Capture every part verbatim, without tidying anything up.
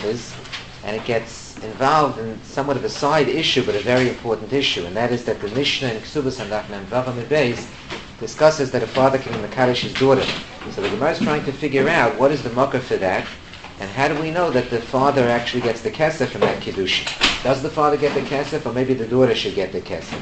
kesef is, and it gets involved in somewhat of a side issue, but a very important issue, and that is that the Mishnah in Ksubas and Daf Vav Amud Beis discusses that a father can be mekadesh his daughter. So the Gemara is trying to figure out what is the makar for that, and how do we know that the father actually gets the kesef from that kiddushin? Does the father get the kesef, or maybe the daughter should get the kesef?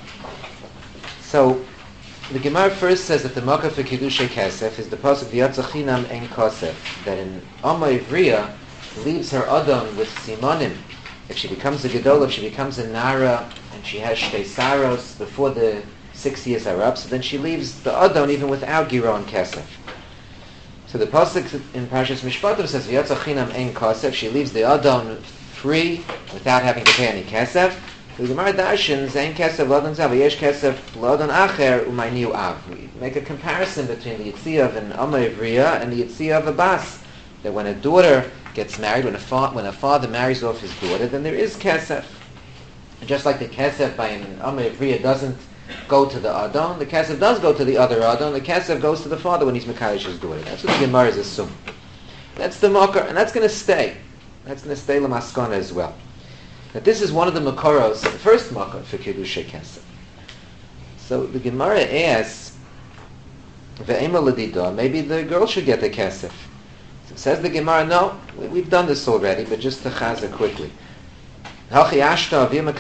So the Gemara first says that the makar for kiddushay kesef is the pasuk v'yatzachinam en kosef, that in Amma Ivriya leaves her Adon with Simonim. If she becomes a Gedol, if she becomes a Nara, and she has Shtei Saros before the six years are up, so then she leaves the Adon even without Giron Kesef. So the pasuk in Parshas Mishpatim says, V'yatzachinam ein Kesef, she leaves the Adon free without having to pay any Kesef. The Gemara Darshans, ein Kesef l'Adon zav, v'yesh Kesef l'Adon acher u'mayniu av. We make a comparison between the Yitziyav in Amma Ivriya and the Yitziyav of Abbas, that when a daughter gets married, when a, fa- when a father marries off his daughter, then there is kesef. And just like the kesef by an Amma Ivriya doesn't go to the Adon, the kesef does go to the other Adon, the kesef goes to the father when he's mekadesh his daughter. That's what the Gemara is assuming. That's the makar, and that's going to stay. That's going to stay l'maskana as well. That this is one of the makaros, the first makar for kiddushay kesef. So the Gemara asks, ve'ema l'didah, maybe the girl should get the kesef. Says the Gemara, no, we've done this already, but just to chaza quickly. What a father can be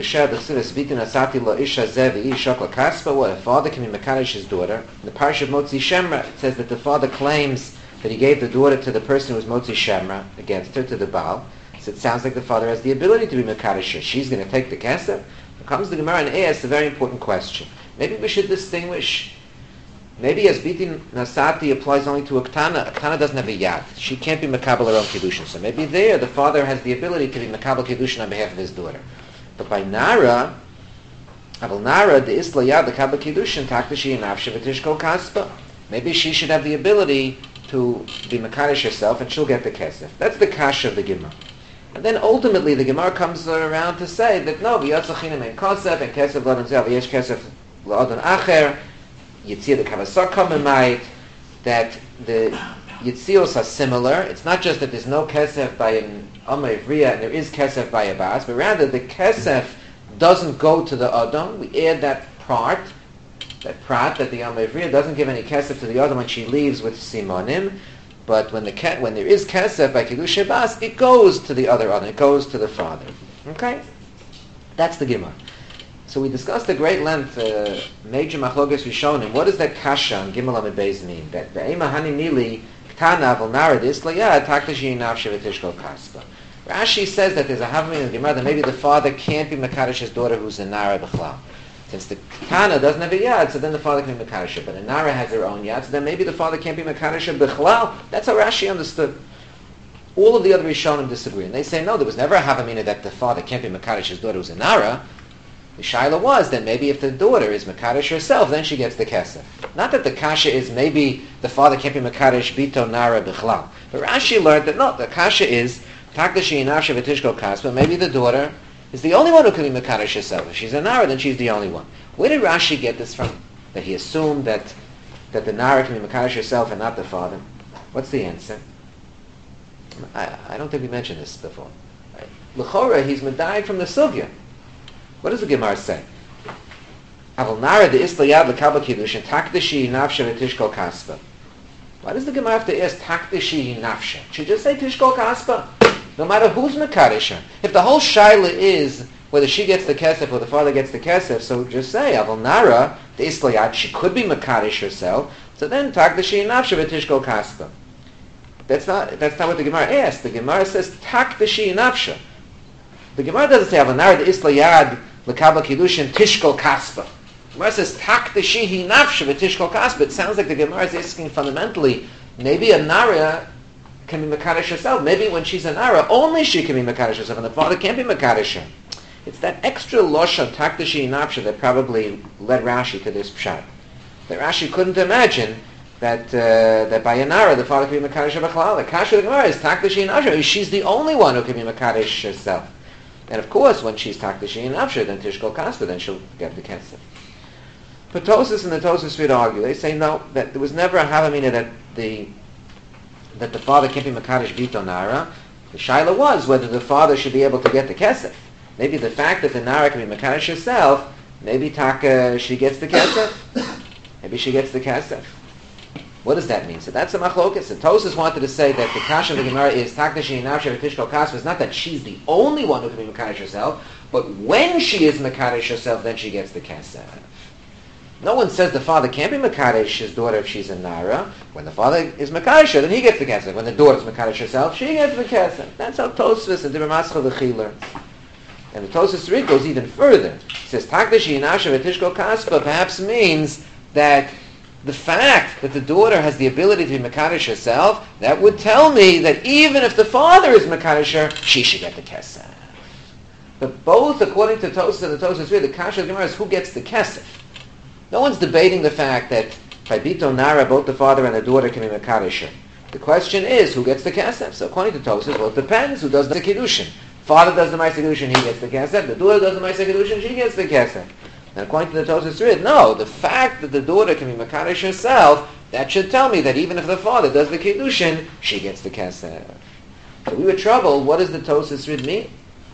mekadesh his daughter. In the Parsha of Motzi Shemra, it says that the father claims that he gave the daughter to the person who was Motzi Shemra against her, to the Baal. So it sounds like the father has the ability to be mekadesh her. She's going to take the kesef. Comes the Gemara and asks a very important question. Maybe we should distinguish. Maybe as Bitin Nasati applies only to a Ktana. A Ktana doesn't have a yad. She can't be Makabal her own Kiddushin. So maybe there the father has the ability to be Makabal Kiddushin on behalf of his daughter. But by Nara, Aval Nara, the Isla Yad, the Kabal Kiddushin, Taktashi and Avshavatishko Kaspa. Maybe she should have the ability to be Makadosh herself and she'll get the Kesef. That's the Kasha of the Gemara. And then ultimately the Gemara comes around to say that no, V'yatzachinam and Kesef, and Kesef L'adon Zel, V'yesh Kesef L'adon Acher, Yitzir the Kavasar Kamamite, that the Yitzios are similar. It's not just that there's no Kesef by an Amma Ivriya and there is Kesef by Abbas, but rather the Kesef doesn't go to the Adon. We add that part, that prat, that the Amma Ivriya doesn't give any Kesef to the Adon when she leaves with Simonim, but when the when there is Kesef by Kiddush Abbas, it goes to the other Adon, it goes to the father. Okay? That's the Gemara. So we discussed at great length uh, major machlokas Rishonim. What does that kasha on Gimel Amid Beis mean? That ve'ema hani nili ktana v'l nara dislayad taktashi nafshe v'tishkol kaspa. Rashi says that there's a havamina in the Gemara that maybe the father can't be mekadosh his daughter who's a nara b'chlal. Since the ktana doesn't have a yad, so then the father can be mekadosh her. But a nara has her own yad, so then maybe the father can't be mekadosh her b'chlal. That's how Rashi understood. All of the other Rishonim disagree, and they say no, there was never a havamina that the father can't be mekadosh his daughter who's a nara. The shaila was that maybe if the daughter is mekadosh herself, then she gets the kesef. Not that the kasha is maybe the father can't be mekadosh bito nara bichlal. But Rashi learned that no, the kasha is takdashi nafshe v'tishko kaspa. Maybe the daughter is the only one who can be mekadosh herself. If she's a nara, then she's the only one. Where did Rashi get this from? That he assumed that that the nara can be mekadosh herself and not the father. What's the answer? I, I don't think we mentioned this before. L'chora, he's medayik from the sugya. What does the Gemara say? Aval nara de isla yad l'kabel kiddushin takdashi nafshe v'tishkol kaspa. Why does the Gemara have to ask takdashi nafshe? Should just say tishkol kaspa. No matter who's mekadosh her. If the whole shaila is whether she gets the kesef or the father gets the kesef, so just say Aval nara de isla yad. She could be mekadosh herself. So then takdashi nafshe v'tishkol kaspa. That's not that's not what the Gemara asked. The Gemara says takdashi nafshe. The Gemara doesn't say Avanar the Isla Yad L'Kabel Kiddushin Tishkol Kaspa. The Gemara says Tak the Shihi Nafshe V'Tishkol Kaspa. It sounds like the Gemara is asking fundamentally, maybe a Nara can be Mekadosh herself. Maybe when she's a Nara, only she can be Mekadosh herself, and the father can't be Mekadosh her. It's that extra Losha Tak the Shihi Nafshe that probably led Rashi to this pshat. That Rashi couldn't imagine that uh, that by a Nara the father can be Mekadosh her B'chlal. The Kasha of the Gemara is Tak the Shihi Nafshe. She's the only one who can be Mekadosh herself. And of course, when she's takdashi and nafshe, then tishkol kaspa, then she'll get the kesef. But Tosas and the Tosas would argue. They say no, that there was never a havamina that the that the father can't be makadosh bito nara, The shaila was whether the father should be able to get the kesef. Maybe the fact that the nara can be mekadosh herself, maybe taka she gets the kesef. Maybe she gets the kesef. What does that mean? So that's a machlokas. And Tosas wanted to say that the kasha of the Gemara is taka she nafshe v'tishkol kasva. It's not that she's the only one who can be mekadosh herself, but when she is mekadosh herself, then she gets the kesef. No one says the father can't be mekadosh his daughter if she's a nara. When the father is mekadosh her, then he gets the kesef. When the daughter is mekadosh herself, she gets the kesef. That's how Tosfos and Dibur Mascha learns. And the Tosfos Rid goes even further. It says takdashi inasha v'tishkol kaspa perhaps means that the fact that the daughter has the ability to be mekadosh herself, that would tell me that even if the father is mekadosh her, she should get the kesef. But both, according to Tosfos and the Tosfos Rid, the kasha of the Gemara is who gets the kesef. No one's debating the fact that by Bito Nara, both the father and the daughter can be mekadosh her. The question is, who gets the kesef? So according to Tosfos, well, it depends who does the kiddushin. Father does the ma'aseh kiddushin, he gets the kesef. The daughter does the ma'aseh kiddushin, she gets the kesef. And according to the Tosfos Rid, no, the fact that the daughter can be mekadosh herself, that should tell me that even if the father does the kiddushin, she gets the kesef. So we were troubled. What does the Tosfos Rid mean?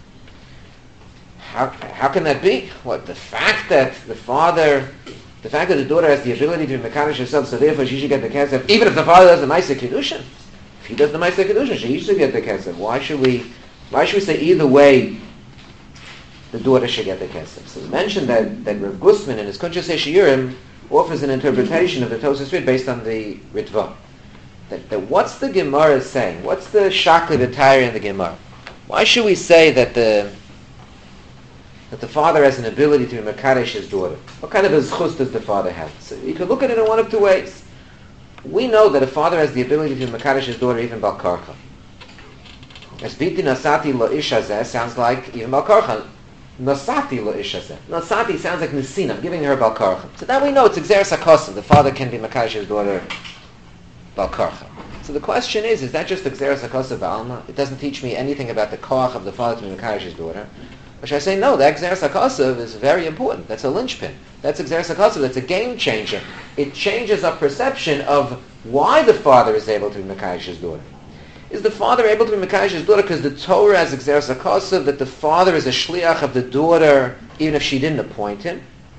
How how can that be? What, the fact that the father, the fact that the daughter has the ability to be mekadosh herself, so therefore she should get the kesef, even if the father does the ma'aseh kiddushin. If he does the ma'aseh kiddushin, she should get the kesef. Why should we? Why should we say either way the daughter should get the kesef? So we mentioned that, that Rav Gusman in his Kuntres Shiurim offers an interpretation of the Tosfos Rid based on the Ritva. That, that what's the Gemara saying? What's the shakli v'tayr in the Gemara? Why should we say that the that the father has an ability to be mekadosh his daughter? What kind of a zchus does the father have? So you could look at it in one of two ways. We know that a father has the ability to be mekadosh his daughter even bal karcha. As biti nasati lo ish hazeh sounds like even bal karcha. Nasati lo ish hazeh. Nasati sounds like nisina, I'm giving her bal karcha. So now we know it's exeres hakosim. The father can be mekadosh his daughter bal karcha. So the question is, is that just exeres hakosim ba'alma? It doesn't teach me anything about the koach of the father to be mekadosh his daughter. Which I say, no, that exeres hakosav is very important. That's a linchpin. That's exeres hakosav. That's a game changer. It changes our perception of why the father is able to be mekadosh his daughter. Is the father able to be mekadosh his daughter because the Torah has exeres hakosav that the father is a shliach of the daughter even if she didn't appoint him?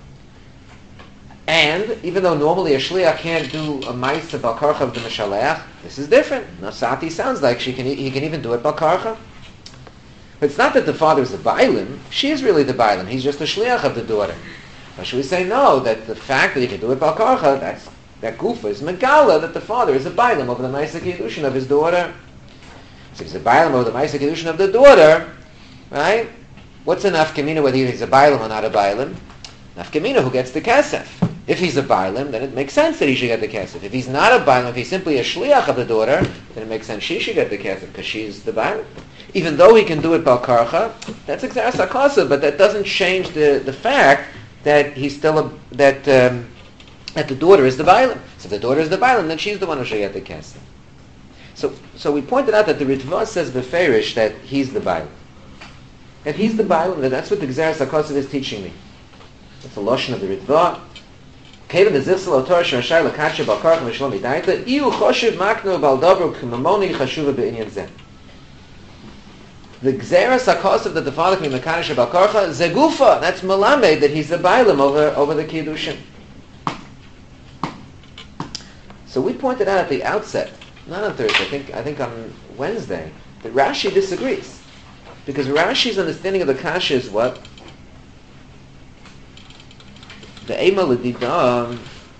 And even though normally a shliach can't do a ma'aseh bal karcha of the mishaleach, this is different. Nasati sounds like she can. He can even do it bal karcha. But it's not that the father is the bailim. She is really the bailim. He's just a shliach of the daughter. Or should we say no, that the fact that he can do it bal karcha, that's, that gufa is megala, that the father is a bailim over the ma'aseh kiddushin of his daughter. So if he's a bailim over the ma'aseh kiddushin of the daughter, right? What's a nafkamina whether he's a bailim or not a bailim? Nafkamina who gets the kesef. If he's a bailim, then it makes sense that he should get the kesef. If he's not a bailim, if he's simply a shliach of the daughter, then it makes sense she should get the kesef because she's the bailim. Even though he can do it bal karcha, that's exeres hakosav, but that doesn't change the, the fact that he's still a, that um, that the daughter is the bailim. So if the daughter is the bailim, then she's the one who should get the kesef. So so we pointed out that the Ritva says beferish that he's the bailim. That he's the bailim, that that's what the exeres hakosav is teaching me. That's the lashon of the Ritva. Kevin the zifsel otor shashai lakasha bal karcha v'shlom idaita iu choshev makno bal davar kumamoni chashuva b'inyan zeh. The gzeras hakosav that the father can be mekadosh bal karcha zegufa. That's melamed that he's the bailim over over the kiddushin. So we pointed out at the outset, not on Thursday, I think I think on Wednesday, that Rashi disagrees because Rashi's understanding of the kasha is what the ema l'didam.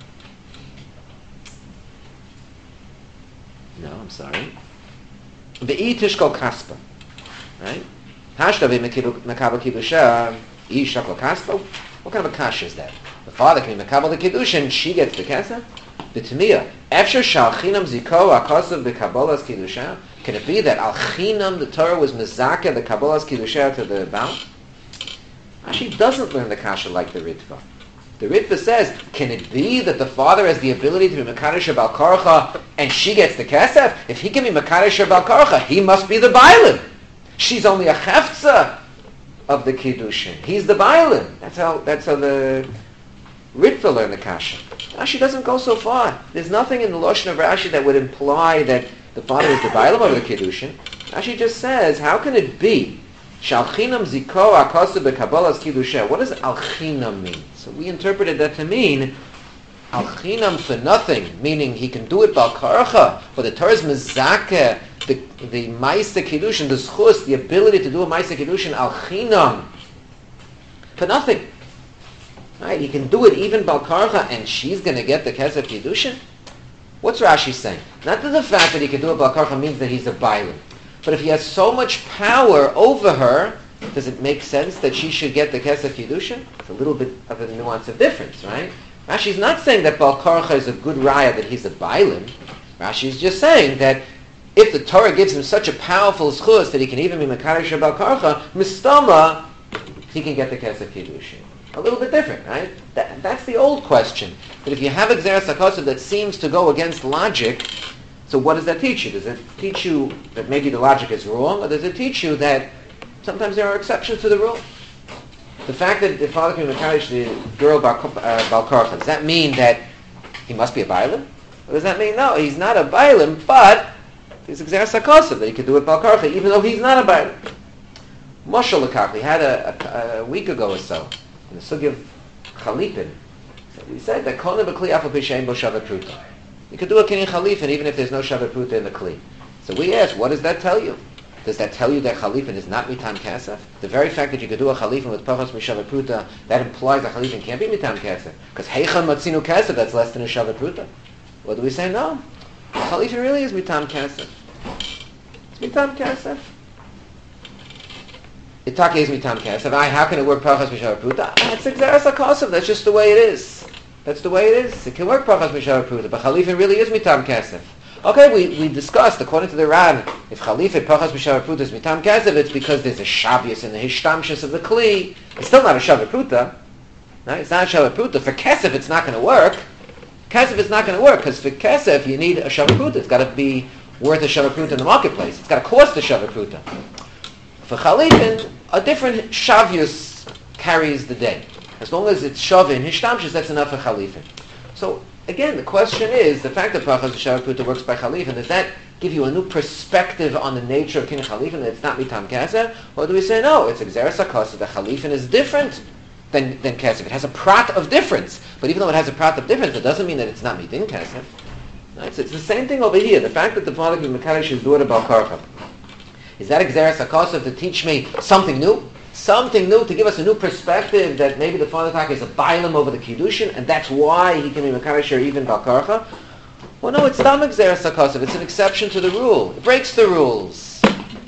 No, I'm sorry. The itishkol kaspa. Right? Hashtavi mekabel kiddusha, ishakol kaspo. What kind of a kasha is that? The father can be mekabel the kiddushin, she gets the kesef. The tamiyah. Efshar shalchinam ziko akasav the kabbalas kiddusha. Can it be that al chinam the Torah was mezakeh the kabbalas kiddusha to the Baal? Rashi doesn't learn the kasha like the Ritva. The Ritva says, can it be that the father has the ability to be mekadosh bal karcha and she gets the kesef? If he can be mekadosh bal karcha, he must be the bailim. She's only a chefza of the kiddushin. He's the bailim. That's how. That's how the Ritva learned the kasha. Rashi doesn't go so far. There's nothing in the lashon of Rashi that would imply that the father is the bailim of the kiddushin. Rashi just says, how can it be? Shalchinam ziko akosu bekabbalas kiddusha. What does alchinam mean? So we interpreted that to mean alchinam for nothing, meaning he can do it bal karcha, but the Torah is mezakeh, the the ma'aseh kiddushin, the zchus, the ability to do a ma'aseh kiddushin alchinam for nothing. Right? He can do it even bal karcha, and she's going to get the kesef kiddushin. What's Rashi saying? Not that the fact that he can do it bal karcha means that he's a bailim, but if he has so much power over her, does it make sense that she should get the kesef kiddushin? It's a little bit of a nuance of difference, right? Rashi's not saying that bal karcha is a good raya that he's a bailim. Rashi's just saying that if the Torah gives him such a powerful zchus that he can even be mekadosh bal karcha, mistama, he can get the kesef kiddushin. A little bit different, right? That, that's the old question. But if you have a gzeras hakosov that seems to go against logic, so what does that teach you? Does it teach you that maybe the logic is wrong, or does it teach you that sometimes there are exceptions to the rule? The fact that the father can encourage the girl bal karcha, does that mean that he must be a bailim? Or does that mean, no, he's not a bailim, but he's a gzeras hakosov that he can do it bal karcha, even though he's not a bailim? Moshe Lekach, we had a, a, a week ago or so, in the sugi of Chalipin, we said that kol nebekli afal pi she'ein bo shavet pruta. You could do a kinyan chalifin even if there's no shavet pruta in the kli. So we asked, what does that tell you? Does that tell you that chalifin is not mitam kasef? The very fact that you could do a chalifin with pachas mishavet pruta, that implies that chalifin can't be mitam kasef. Because heichan matzinu kasef, that's less than a shavet pruta. What do we say? No. Chalifin really is mitam kasef. It's mitam kasef. Itake is mitam kasef. How can it work pachas mishavet pruta? That's gzeras hakosov. That's just the way it is. That's the way it is. It can work pachas mishavet pruta, but chalifin really is mitam kasef. Okay, we, we discussed, according to the Ran, if chalifin pachas mishavet pruta is mitam kasef, it's because there's a shavius in the hishtamshus of the kli. It's still not a shavet pruta. Right? It's not a shavet pruta. For kesef, it's not going to work. Kesef, it's not going to work, because for kesef, you need a shavet pruta. It's got to be worth a shavet pruta in the marketplace. It's got to cost a shavet pruta. For chalifin, a different shavius carries the day. As long as it's shavin, hishtamshus, that's enough for chalifin. So, again, the question is, the fact that pachas shavet pruta works by chalifin, does that give you a new perspective on the nature of king chalifin, that it's not mitam kasef? Or do we say, no, it's gzeras hakosov, the chalifin is different than, than kasef. It has a prat of difference. But even though it has a prat of difference, it doesn't mean that it's not mitin kasef. Right? So it's the same thing over here. The fact that the father can mekadosh his daughter bal karcha, is that gzeras hakosov to teach me something new? Something new, to give us a new perspective that maybe the father taka is a bailam over the kiddushin, and that's why he can be mekadosh her even bal karcha? Well, no, it's not gzeras hakosov. It's an exception to the rule. It breaks the rules.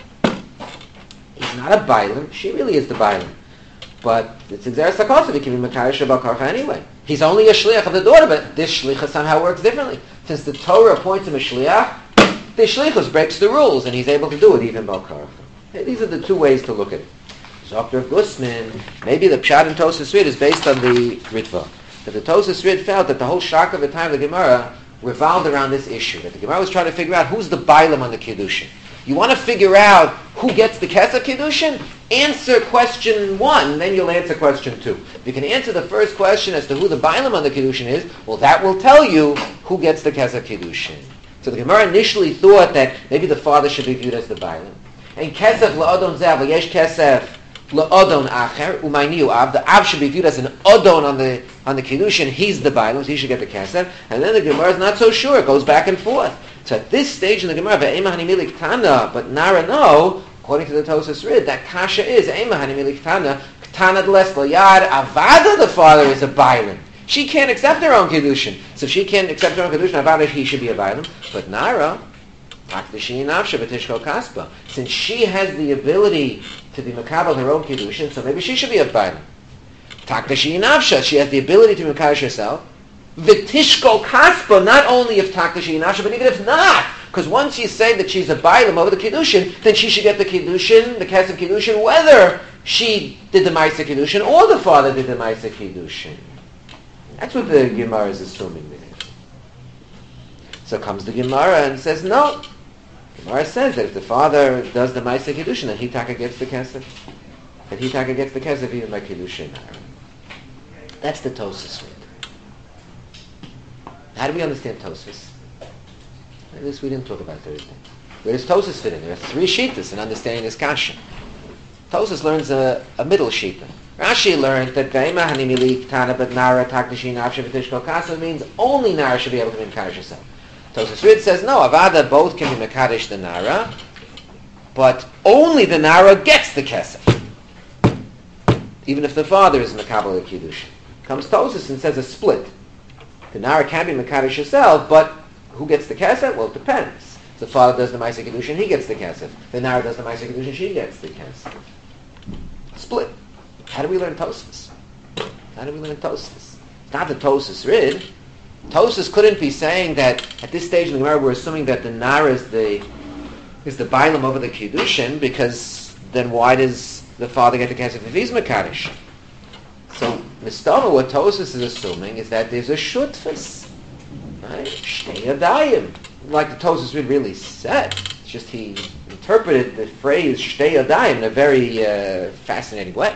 He's not a bailam. She really is the bailam. But it's gzeras hakosov. He can be mekadosh her bal karcha anyway. He's only a shliach of the daughter, but this shlichus somehow works differently. Since the Torah appoints him a shliach, the shlichus breaks the rules, and he's able to do it even bal karcha. Hey, these are the two ways to look at it. Doctor Gusman, maybe the Pshat in Tosas Rid is based on the Ritva. That the Tosas Rid felt that the whole shock of the time of the Gemara revolved around this issue. That the Gemara was trying to figure out who's the Bailam on the Kiddushin. You want to figure out who gets the Kesef Kiddushin? Answer question one, then you'll answer question two. If you can answer the first question as to who the Bailam on the Kiddushin is, well, that will tell you who gets the Kesef Kiddushin. So the Gemara initially thought that maybe the father should be viewed as the Bailam. And Kesef la'adon zev, yesh Kesef L'odon acher umayniu av. The av should be viewed as an odon on the on the kiddushin. He's the bailam, so he should get the kesef. And then the Gemara is not so sure; it goes back and forth. So at this stage in the Gemara, ve'ema hanimilik tana, but Nara no, according to the Tosas Rid, that kasha is ema hanimilik tana. Tana d'les yad avada. The father is a bailam. She can't accept her own kiddushin, so if she can't accept her own kiddushin, avada, he should be a bailam. But Nara, since she has the ability to be makabel her own kiddushin, so maybe she should be a bailam. Takdashi nafsha, she has the ability to makadosh herself. V'tishko kaspa, not only if takdashi nafsha, but even if not, because once you say that she's a bailam over the kiddushin, then she should get the kiddushin, the kesef kiddushin, whether she did the ma'aseh kiddushin or the father did the ma'aseh kiddushin. That's what the Gemara is assuming there. So comes the Gemara and says no. Gemara says that if the father does the ma'aseh kiddushin, then he taka gets the kesef. That he taka gets the kesef even by kiddushin. That's the Tosas Rid. How do we understand Tosas? At least we didn't talk about Thursday. Where does Tosas fit in? There are three shittas in understanding this kasha. Tosas learns a, a middle shitta. Rashi learned that Ve'ema hanimili tana but nara taknishi nafshe v'tishkol kasa means only nara should be able to be mekadosh herself. Tosas Rid says no, avada both can be mekadosh the nara, but only the nara gets the kesef. Even if the father is mekabel the kiddushin. Comes Tosas and says a split. The nara can be mekadosh herself, but who gets the kesef? Well, it depends. The father does the ma'aser kiddushin, he gets the kesef. The nara does the ma'aser kiddushin, she gets the kesef. Split. How do we learn Tosas? How do we learn Tosas? It's not the Tosas Rid. Tosas couldn't be saying that at this stage in the Gemara we're assuming that the nara is the is the bailam over the kiddushin, because then why does the father get the kesef if he's mekadosh? So Mistama, what Tosas is assuming is that there's a shutfus, right? Shtei yadayim, like the Tosas Rid really said. It's just he interpreted the phrase Shtei yadayim in a very uh, fascinating way.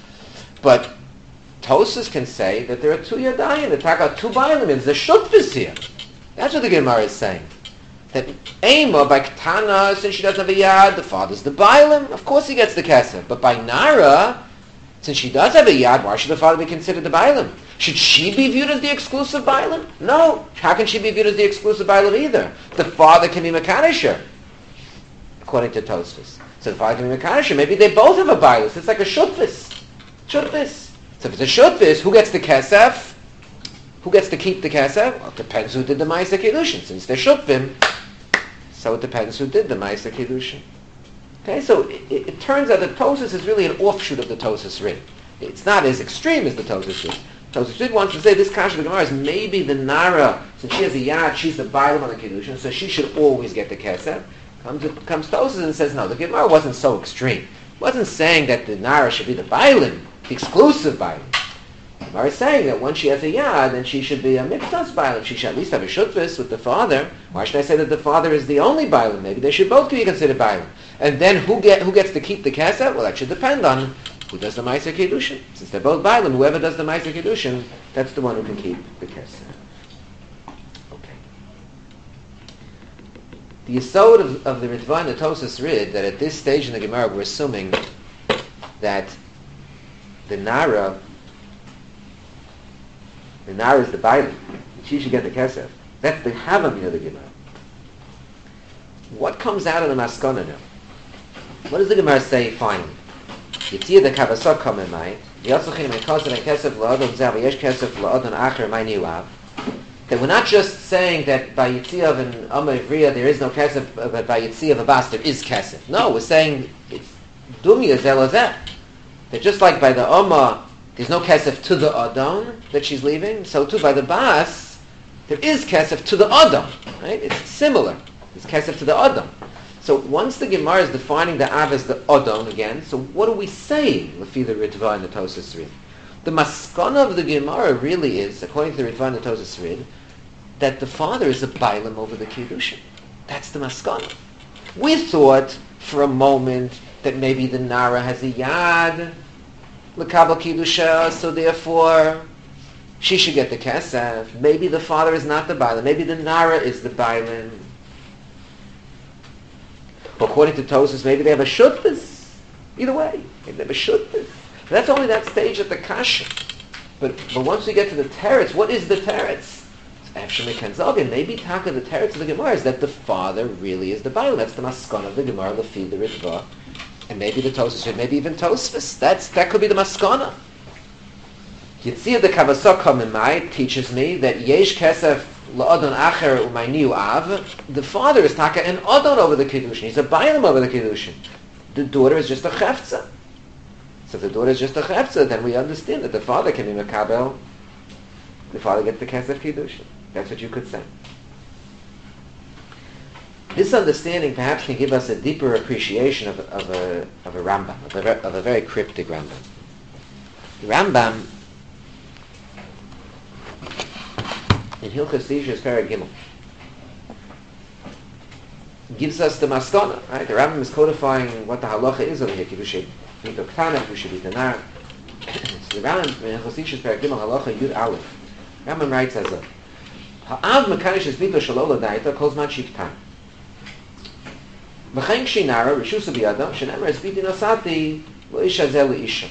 But Tosas can say that there are two yadayim, that talk about two bailim, there's a shutfus here. That's what the Gemara is saying. That Ema, by Ketana, since she doesn't have a yad, the father's the bailim, of course he gets the kesef. But by Nara, since she does have a yad, why should the father be considered the bailim? Should she be viewed as the exclusive bailim? No. How can she be viewed as the exclusive bailim either? The father can be mekadosh, according to Tosfos. So the father can be mekadosh. Maybe they both have a bailim. It's like a shutfis. Shutfis. So if it's a shutfis, who gets the kesef? Who gets to keep the kesef? Well, it depends who did the ma'aser kiddushin. Since they're shutfim, so it depends who did the ma'aser kiddushin. Okay, so it, it, it turns out that Tosas is really an offshoot of the Tosas Rid. It's not as extreme as the Tosas Rid. Tosas Rid wants to say this kasha of the Gemara is maybe the nara, since she has a yad, she's the bailam on the kiddushin, so she should always get the kesef. Comes comes Tosas and says no, the Gemara wasn't so extreme. It wasn't saying that the nara should be the bailam, the exclusive bailam. The Gemara is saying that once she has a yad, then she should be a miktas bailam. She should at least have a shutfis with the father. Why should I say that the father is the only bailam? Maybe they should both be considered bailam. And then who get who gets to keep the kesef? Well, that should depend on who does the ma'aser kiddushin. Since they're both bailam, whoever does the ma'aser kiddushin, that's the one who can keep the kesef. Okay. The yesod of, of the Ritva and the Tosas Rid, that at this stage in the Gemara we're assuming that the nara, the nara is the bailam, she should get the kesef. That's the havamina of the Gemara. What comes out of the maskana now? What does the Gemara say finally? Yitzia the kavasot come in mind. Yatzachin mekos and kesef la'adon zav yesh kesef la'adon acher my niuav. That we're not just saying that by Yitziav and Amma Ivriya there is no kesef, but by Yitziav Abbas there is kesef. No, we're saying it's dumya zelazeh. That just like by the Amma there's no kesef to the Adon that she's leaving, so too by the Bas there is kesef to the Adon. Right? It's similar. There's kesef to the Adon. So once the Gemara is defining the Av as the Adon again, so what are we saying with the Ritva and the Tosas Rid? The maskana of the Gemara really is, according to the Ritva and the Tosas Rid, that the father is a bailam over the kiddushin. That's the maskana. We thought for a moment that maybe the nara has a yad l'kabel kiddusha, so therefore she should get the kesef. Maybe the father is not the bailam. Maybe the nara is the bailam. According to Tosas, maybe they have a shutfis. Either way, maybe they have a shutfis. That's only that stage of the kasha. But but once we get to the teretz, what is the teretz? Actually, Kenzalgin, maybe taka the teretz of the Gemara is that the father really is the bailam. That's the maskana of the Gemara, the feed the Ritva, and maybe the Tosas, maybe even Tosfos. That's that could be the maskana. Yitzia the Kavasok Kamimai teaches me that yesh kesef la'adon acher umayniu av. The father is taka an adon over the kiddushin. He's a bailam over the kiddushin. The daughter is just a chefza. So if the daughter is just a chefza, then we understand that the father can be makabel. The father gets the kesef kiddushin. That's what you could say. This understanding perhaps can give us a deeper appreciation of, of a of a Rambam, of a, of a very cryptic Rambam. The Rambam in Hilchos Ishus Perek Gimel gives us the maskana, right? The Rambam is codifying what the halacha is over here. Kiddushin mito ktana, kiddushin mito nar. So the Rambam in Hilchos Ishus Perek Gimel halacha Yud Aleph. Rambam writes as a Ha'av mekanish es mito shelo l'daita kol zman shiktan. V'chein kshinara, Rishusa biyado, shenemer es biti nosati, lo isha zeh li isha.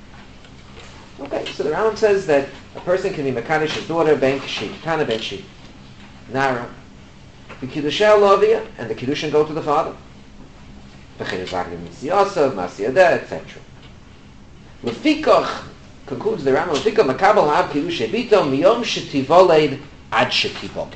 Okay, so the Rambam says that a person can be Mekadosh his daughter, ben Kshi, Tana ben Shi, Nara, the Kiddushah Lovia, and the Kiddushin go to the father. V'chein zagim Misiyasav, Masiyadeh, et cetera. Lefikach, concludes the Rambam, Lefikach makabel ha'av Kiddushay bito miyom shetivoled ad shetivoke.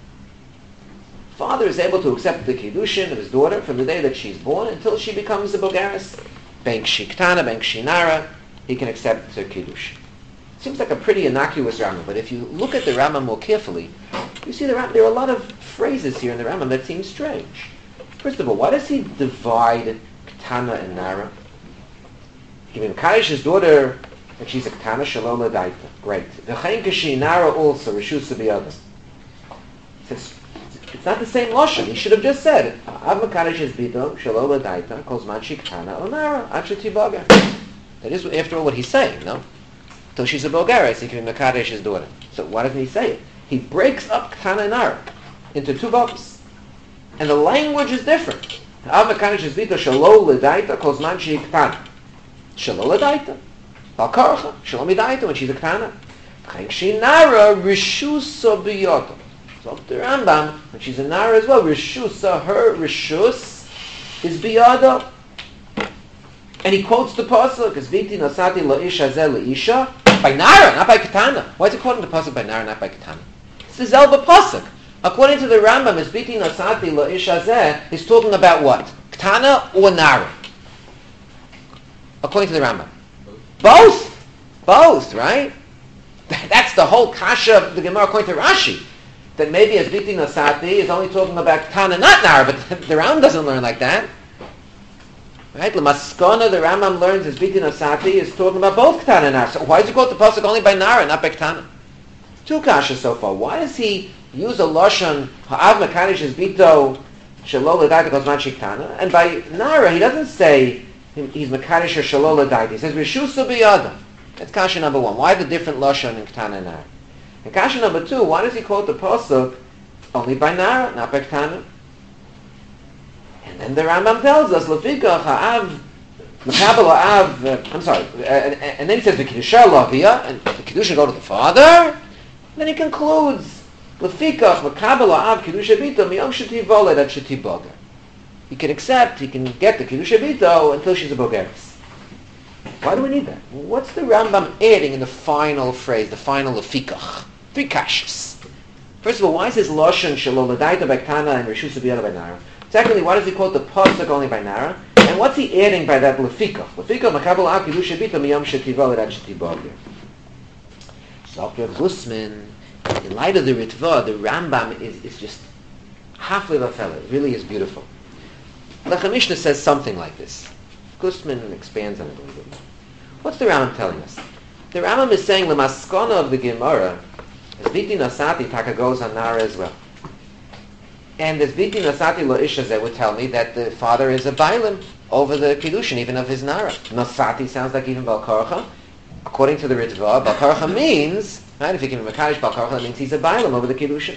Father is able to accept the Kiddushin of his daughter from the day that she's born until she becomes a Bogaris. Ben Kshi Ktana, Ben Kshi Nara, he can accept her Kiddush. Seems like a pretty innocuous Rambam, but if you look at the Rambam more carefully, you see the Rambam, there are a lot of phrases here in the Rambam that seem strange. First of all, why does he divide Ktana and Nara? Giving Kaddish his daughter, and she's a Ktana Shalom Ladaita. Great. V'chein Kshi Nara also, Rishusa biyado. Says, it's not the same lashon. He should have just said, Av Mekadosh es bito, Shalom Ladaita, Kol Zman Shi Ktana, O Nara, Ad Shetiboga. That is, after all, what he's saying, no? Till she's a Bogaris, he can be Mekadosh his daughter. So why doesn't he say it? He breaks up Ktana and Nara into two books. And the language is different. Av Mekadosh es bito, Shalom Ladaita, Kol Zman Shi Ktana. Shalom Ladaita. Bal Karcha, Shalom Ladaita, when she's a Ktana. V'chein Kshi Nara, Rishusa biyado. So the Rambam, when she's a Nara as well, Rishusa, her Rishus is biyado. And he quotes the pasuk, "Es viti nosati lo isha zeh li isha," by Nara, not by Ketana. Why is it quoting the pasuk by Nara, not by Ketana? It's the Zelba pasuk. According to the Rambam, "Es viti nosati lo isha zeh" is talking about what? Ketana or Nara? According to the Rambam, both, both, right? That's the whole kasha of the Gemara according to Rashi. That maybe "Es viti nosati" is only talking about Ketana, not Nara, but the Rambam doesn't learn like that. Right? L'maskona, the Rambam learns as Biti Nosati is talking about both Ketana and Nara. So why does he quote the pasuk only by Nara, not by Ketana? Two kashas so far. Why does he use a lashon Ha'av Mekadosh es bito Shelo Ladaita Kol Zman Shi Ktana? And by Nara, he doesn't say he's Mekadosh or Shelo Ladaita. He says Rishusa biyado. That's kasha number one. Why the different lashon in Ketana and Nara? And kasha number two, why does he quote the pasuk only by Nara, not by Ketana? And the Rambam tells us, Lefikach ha'av, Mekabel ha'av, uh, I'm sorry, uh, and, and then he says, the Kiddusha lavia, and the Kiddusha go to the father. And then he concludes, Lefikach, Mekabel ha'av, Kiddusha bito, miyom shetivoled ad shetiboga. He can accept, he can get the Kiddusha bito until she's a bogeres. Why do we need that? What's the Rambam adding in the final phrase, the final Lefikach? Three kashas. First of all, why is his Lashon Shelo Ladaita by Ketana and Rishusa biyado by Nara? Secondly, why does he quote the pasuk only by Nara? And what's he adding by that lefikach? Lefikach makabel av kiddusha bito miyom shetivoled ad shetiboga. Doctor Glusman, in light of the Ritva, the Rambam is, is just halfway lafela. It really is beautiful. Lechem Mishnah says something like this. Glusman expands on it a little bit more. What's the Rambam telling us? The Rambam is saying the maskana of the Gemara is viti nasati taka goes on Nara as well. And this Viti Nosati Lo Isha Zeh would tell me that the father is a Bailim over the Kiddushin, even of his Nara. Nosati sounds like even Bal Korcha. According to the Ritva, Bal Korcha means, right, if you can Mekadosh Bal Korcha, that means he's a Bailim over the Kiddushin.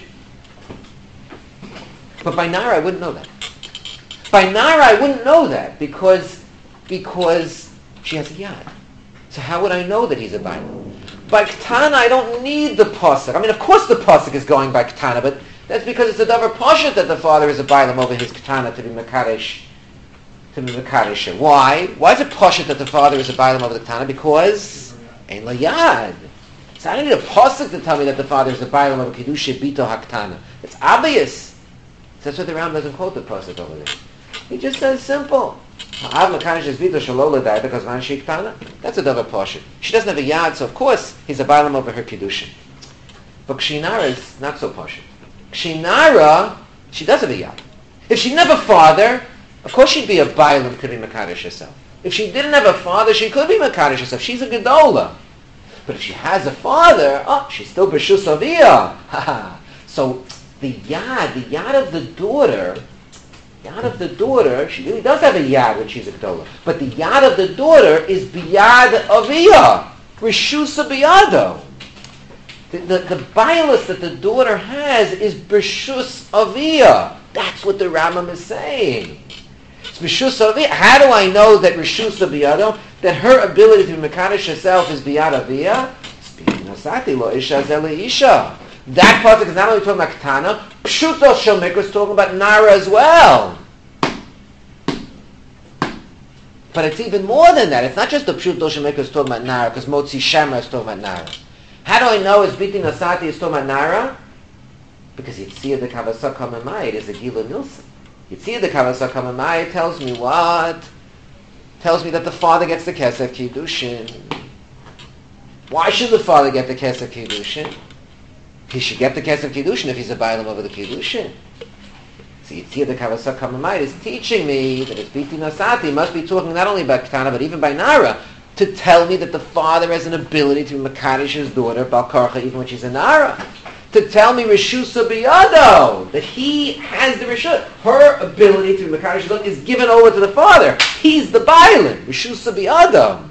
But by Nara, I wouldn't know that. By Nara, I wouldn't know that because, because she has a Yad. So how would I know that he's a Bailim? By Ketana, I don't need the Pasuk. I mean, of course the Pasuk is going by Ketana, but that's because it's a davar pashut that the father is a bailam over his Ketana to be mekadesh, to be mekadesh. Why? Why is it pashut that the father is a bailam over the Ketana? Because ein la yad. So I don't need a pasuk to tell me that the father is a bailam over kedusha bito haktana. It's obvious. That's why the Ram doesn't quote the pasuk over there. He just says simple. Av mekadesh is bito shelo ladai because man shi Ketana. That's a davar pashut. She doesn't have a yad, so of course he's a bailam over her kedusha. But Kshinara is not so pashut. Kshinara, she does have a yad. If she didn't have a father, of course she'd be a bailam, could be mekadesh herself. If she didn't have a father, she could be mekadesh herself. She's a gedola. But if she has a father, oh, she's still b'shus aviyah. So the yad, the yad of the daughter, yad of the daughter, she really does have a yad when she's a gedola. But the yad of the daughter is biyad aviyah, rishus biyado. The, the, the bias that the daughter has is b'shus aviyah. That's what the Rambam is saying. How do I know that Rishusa Biyado, that her ability to be Mekadosh herself is Biyad Aviyah? That pasuk is not only talking about Ketana, Pshuto Shel Mikra is talking about Nara as well. But it's even more than that. It's not just the Pshuto Shel Mikra is talking about Nara, because Motzi Shemra is talking about Nara. How do I know it's Biti Nasati is talking about Nara? Because Yitzhak the Kavasak HaMamayit is a Gila Nilsson. Yitzhak the Kavasak HaMamayit tells me what? Tells me that the father gets the Kesef Kiddushin. Why should the father get the Kesef Kiddushin? He should get the Kesef Kiddushin if he's a Bailam over the Kiddushin. So Yitzhak the Kavasak HaMamayit is teaching me that it's Biti Nasati must be talking not only about Ketana but even by Nara, to tell me that the father has an ability to Mekadosh his daughter, Bal Karcha, even when she's a Nara. To tell me Rishusa Biyado, that he has the Rishut. Her ability to Mekadosh his daughter is given over to the father. He's the Bailam. Rishusa Biyado.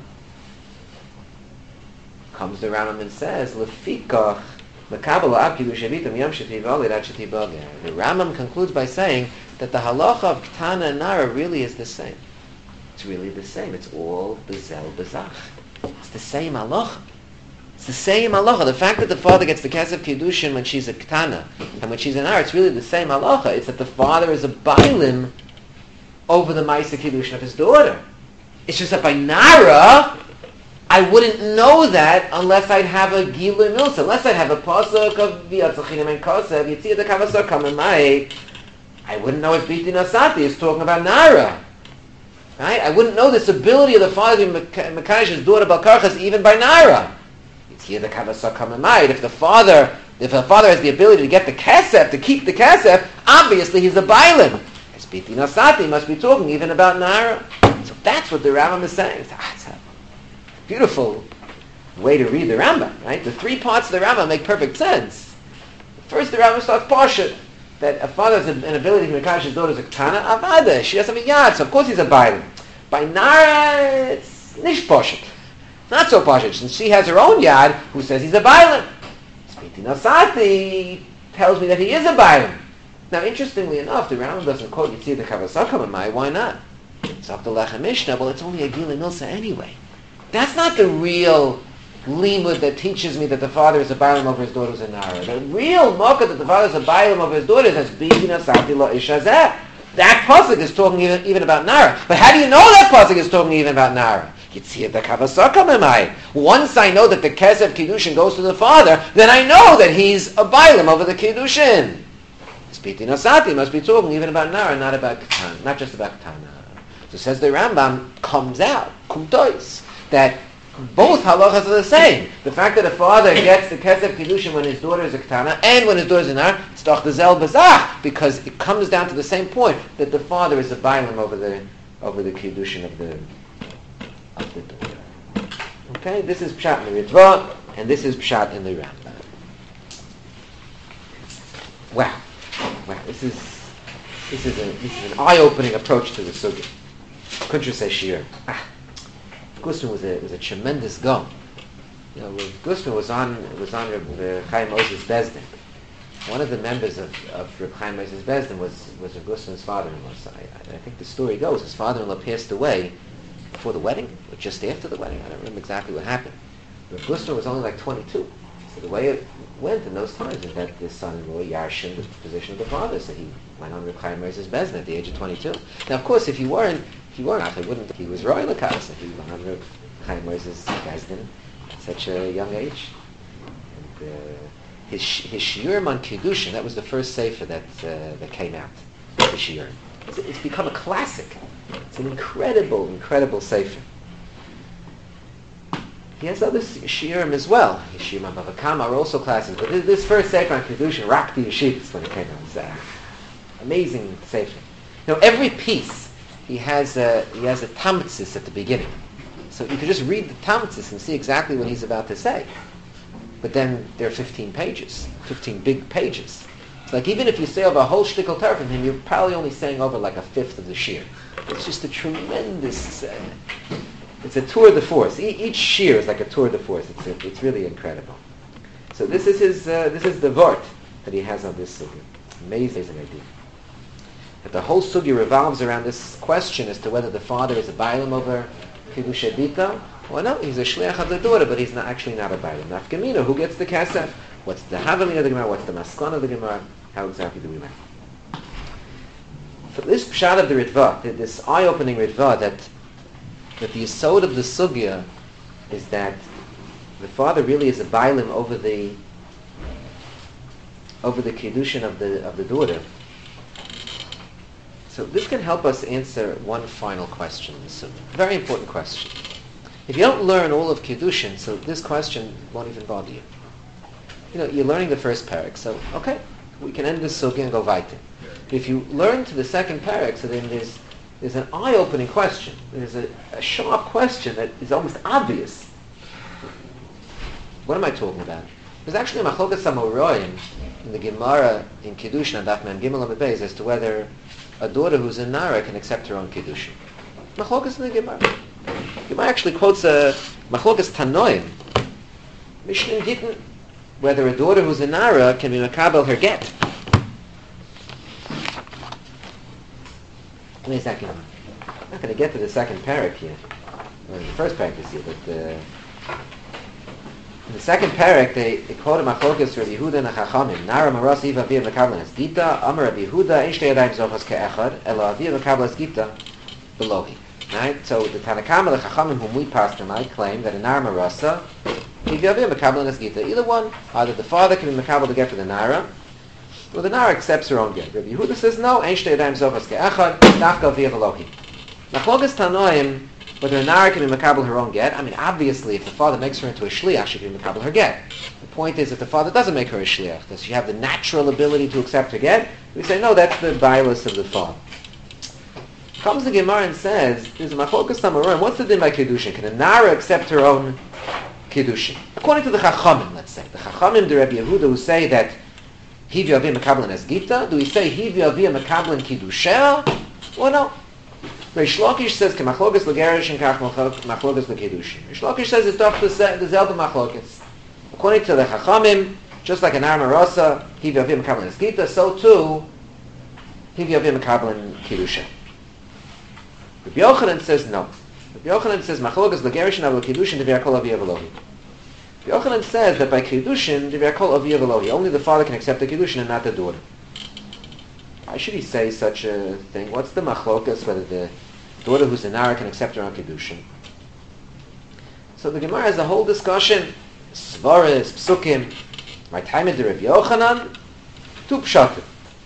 Comes the Rambam and says, Lefikach, Mekabel Ab Kiddush Avitam Yom Shetivali Rat Shetivali. The Rambam concludes by saying that the halacha of Ketana and Nara really is the same. It's really the same. It's all Bezel Bezach. It's the same halacha. It's the same halacha. The fact that the father gets the Kesef Kiddushin when she's a Ketana and when she's an Nara, it's really the same halacha. It's that the father is a Bailim over the Maisa Kiddushin of his daughter. It's just that by Nara, I wouldn't know that unless I'd have a Gilui Milsa, unless I'd have a pasuk of V'yatzachinim and Kosev, Yitzhak the Kavasar Kamamai. I wouldn't know if Biti Nasati is talking about Nara. Right? I wouldn't know this ability of the father to be Mekadesh's daughter Balkarchas even by Nara. Yitzhak the Kavasar Kamamai. If the father, if the father has the ability to get the Kesef, to keep the Kesef, obviously he's a Bailim. As Biti Nasati must be talking even about Nara. So that's what the Rambam is saying. Beautiful way to read the Rambam, right? The three parts of the Rambam make perfect sense. First, the Rambam starts Pashat, that a father has an ability to Mekadosh his daughter is a Ketana, Avada, she doesn't have a Yad, so of course he's a Bailim. By Nara, it's Nish Pashat. Not so Pashat, since she has her own Yad, who says he's a Bailim. Spiti Nasati tells me that he is a Bailim. Now, interestingly enough, the Rambam doesn't quote Yitzhak the Kavasar Kamamai. Why not? It's up to Lechem Mishnah, well, it's only a Gilui Milsa anyway. That's not the real limud that teaches me that the father is a Bailam over his daughter who's a Nara. The real mocha that the father is a Bailam over his daughter is as Bina Sati Lo Ishazeh. That pasuk is talking even, even about Nara. But how do you know that pasuk is talking even about Nara? Yitzhak the Kavasar Kamamai. Once I know that the Kesef Kiddushin goes to the father, then I know that he's a Bailam over the Kiddushin. Spiti Nasati must be talking even about Nara, not about Ketana, not just about Ketana. So says the Rambam, comes out, kumtois, that both halachas are the same. The fact that a father gets the Kesef Kiddushin when his daughter is a Ketana and when his daughter is a Nara, it's doch the Zel Bazach, because it comes down to the same point, that the father is a Bailam over the over the Kiddushin of the of the daughter. Okay, this is Pshat in the Ritva, and this is Pshat in the Rambam. Wow. Wow, this is this is a this is an eye-opening approach to the sugya. Couldn't you say shiur? Ah. Gustman was a was a tremendous gum. You know, Gustman was on was on Reb Chaim Moses Bezdin. One of the members of, of Reb Chaim Moses Bezdin was was Reb Gustman's father-in-law. So I, I think the story goes his father-in-law passed away before the wedding, or just after the wedding. I don't remember exactly what happened. Reb Gustman was only like twenty-two. So the way it went in those times is that his son-in-law Yarshin was the position of the father, so he went on Reb Chaim Moses Bezdin at the age of twenty-two. Now, of course, if he weren't If he weren't, he wouldn't. He was Roy Lakas. He went on Reb Chaim Moses Bezdin at such a young age. And, uh, his his shiurim on Kiddushin, that was the first sefer that uh, that came out. The shiurim. It's, it's become a classic. It's an incredible, incredible sefer. He has other shiurim as well. His shiurim on Bava Kama are also classics. But this, this first sefer on Kiddushin, Rakti Yeshivas, when it came out, was uh, amazing sefer. You know, every piece. He has a he has a tamtzis at the beginning, so you could just read the tamtzis and see exactly what he's about to say. But then there are fifteen pages, fifteen big pages. It's like even if you say over a whole shtickle Torah from him, you're probably only saying over like a fifth of the shir. It's just a tremendous. Uh, it's a tour de force. E- each shir is like a tour de force. It's a, it's really incredible. So this is his uh, this is the vort that he has on this uh, amazing idea. that the whole sugi revolves around this question as to whether the father is a bailam over Kiddush Dita, or no, he's a shliach of the daughter, but he's not actually not a bailam. Nafkamina, who gets the kesef? What's the havamina of the Gemara? What's the maskon of the Gemara? How exactly do we learn? For this pshat of the Ritva, this eye-opening Ritva, that that the yesod of the sugya is that the father really is a bailim over the over the kiddushin of the of the daughter. So this can help us answer one final question. It's a very important question. If you don't learn all of kiddushin, so this question won't even bother you. You know, you're learning the first parak, so okay, we can end this sugya and go weiter. If you learn to the second parak, so then there's there's an eye-opening question. There's a, a sharp question that is almost obvious. What am I talking about? There's actually a machlokas amoraim in the Gemara in Kiddushin and Daf Mem Gimel Amud Beis as to whether a daughter who's a nara can accept her own Kiddushin. Machlokas in the Gemara. Gemara actually quotes a machlokas tanoim. Mishnah didn't whether a daughter who's a nara can be makabel her get. Wait a second. I'm not going to get to the second parak here. Well, the first parak is here, but uh, in the second parak they, they quote a machlokas Rabbi Yehuda and Chachamim. Nara maras iva avia makabel as gita. Amar Rabbi Yehuda ein shtei yadayim zochas ke'echad ela avia makabel as gita belohi. Right. So the Tanakama, the Chachamim whom we passed them, I claim that a nara marasa iva avia makabel as gita. Either one, either the father can be makabel to get to the nara, well, the nara accepts her own get. Rabbi Yehuda says no. Ein shtei yadayim zochas ke'echad dafka avia belohi. Machlokas tanoim, whether a nara can be makabel her own get. I mean, obviously, if the father makes her into a shliach, she can be makabel her get. The point is, if the father doesn't make her a shliach, does she have the natural ability to accept her get? We say no. That's the bias of the father. Comes the Gemara and says, "There's a machlokas tanoim. What's the din by kiddushin? Can a nara accept her own kiddushin?" According to the Chachamim, let's say the Chachamim, the Rabbi Yehuda, who say that hivi avia makabelin as gita, do we say hivi avia makabelin kiddusha? Or no? Reish Lakish says kemachlokas legerish and kach machlokas lekedushin. Reish Lakish says it's off the zelda machlokas. According to the Chachamim, just like an arma rasa, hivi avia makabelin as gita, so too hivi avia makabelin kiddusha. Rabbi Yochanan says no. Rabbi Yochanan says machlokas legerish and avol kiddushin devei kol avia velohi. Rabbi Yochanan says that by kiddushin devei kol avia velohi, only the father can accept the kiddushin and not the daughter. Why should he say such a thing? What's the machlokas whether the daughter who's a nara can accept her own kiddushin? So the Gemara has a whole discussion. Svaras, psukim. My time in the Rabbi Yochanan, two pshatim.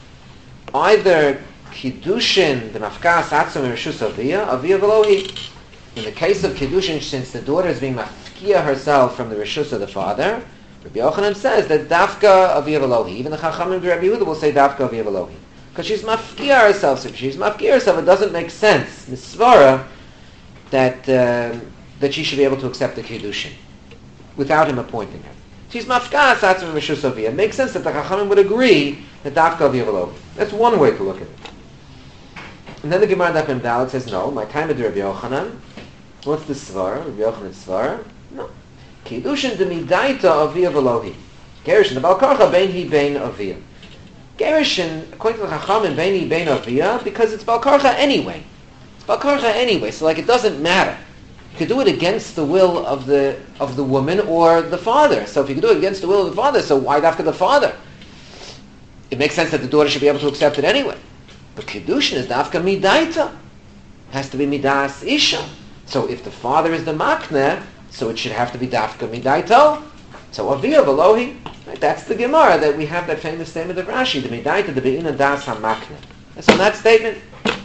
Either kiddushin the mafkas atzum reshus avia avia velohi. In the case of kiddushin, since the daughter is being mafkia herself from the reshus of the father, Rabbi Yochanan says that dafka avia velohi. Even the Chachamim Rabbi Yehuda will say dafka avia velohi. Because she's mafkia herself. So if she's mafkia herself, it doesn't make sense, misvara, that uh, that she should be able to accept the kiddushin without him appointing her. She's mafkas atzum reshus avia. It makes sense that the Chachamim would agree that dafka avia velohi. That's one way to look at it. And then the Gemara Daf Mem Daled says no. My time with Rabbi Yochanan. What's the svara? Rabbi Yochanan's svara? No. Kiddushin demidaita avia velohi. Gerushin the balkarcha bein hi bein avia. Gerushin, according to the Chachamim, bein hi bein avia, because it's balkarcha anyway. It's balkarcha anyway, so like it doesn't matter. You could do it against the will of the of the woman or the father. So if you could do it against the will of the father, so why after the father? It makes sense that the daughter should be able to accept it anyway. But kiddushin is dafka midaita. It has to be midas isha. So if the father is the makneh, so it should have to be dafka midaito. So avia velohi. Right, that's the Gemara that we have that famous statement of Rashi, the midaita the beina das hamakneh. That's on that statement.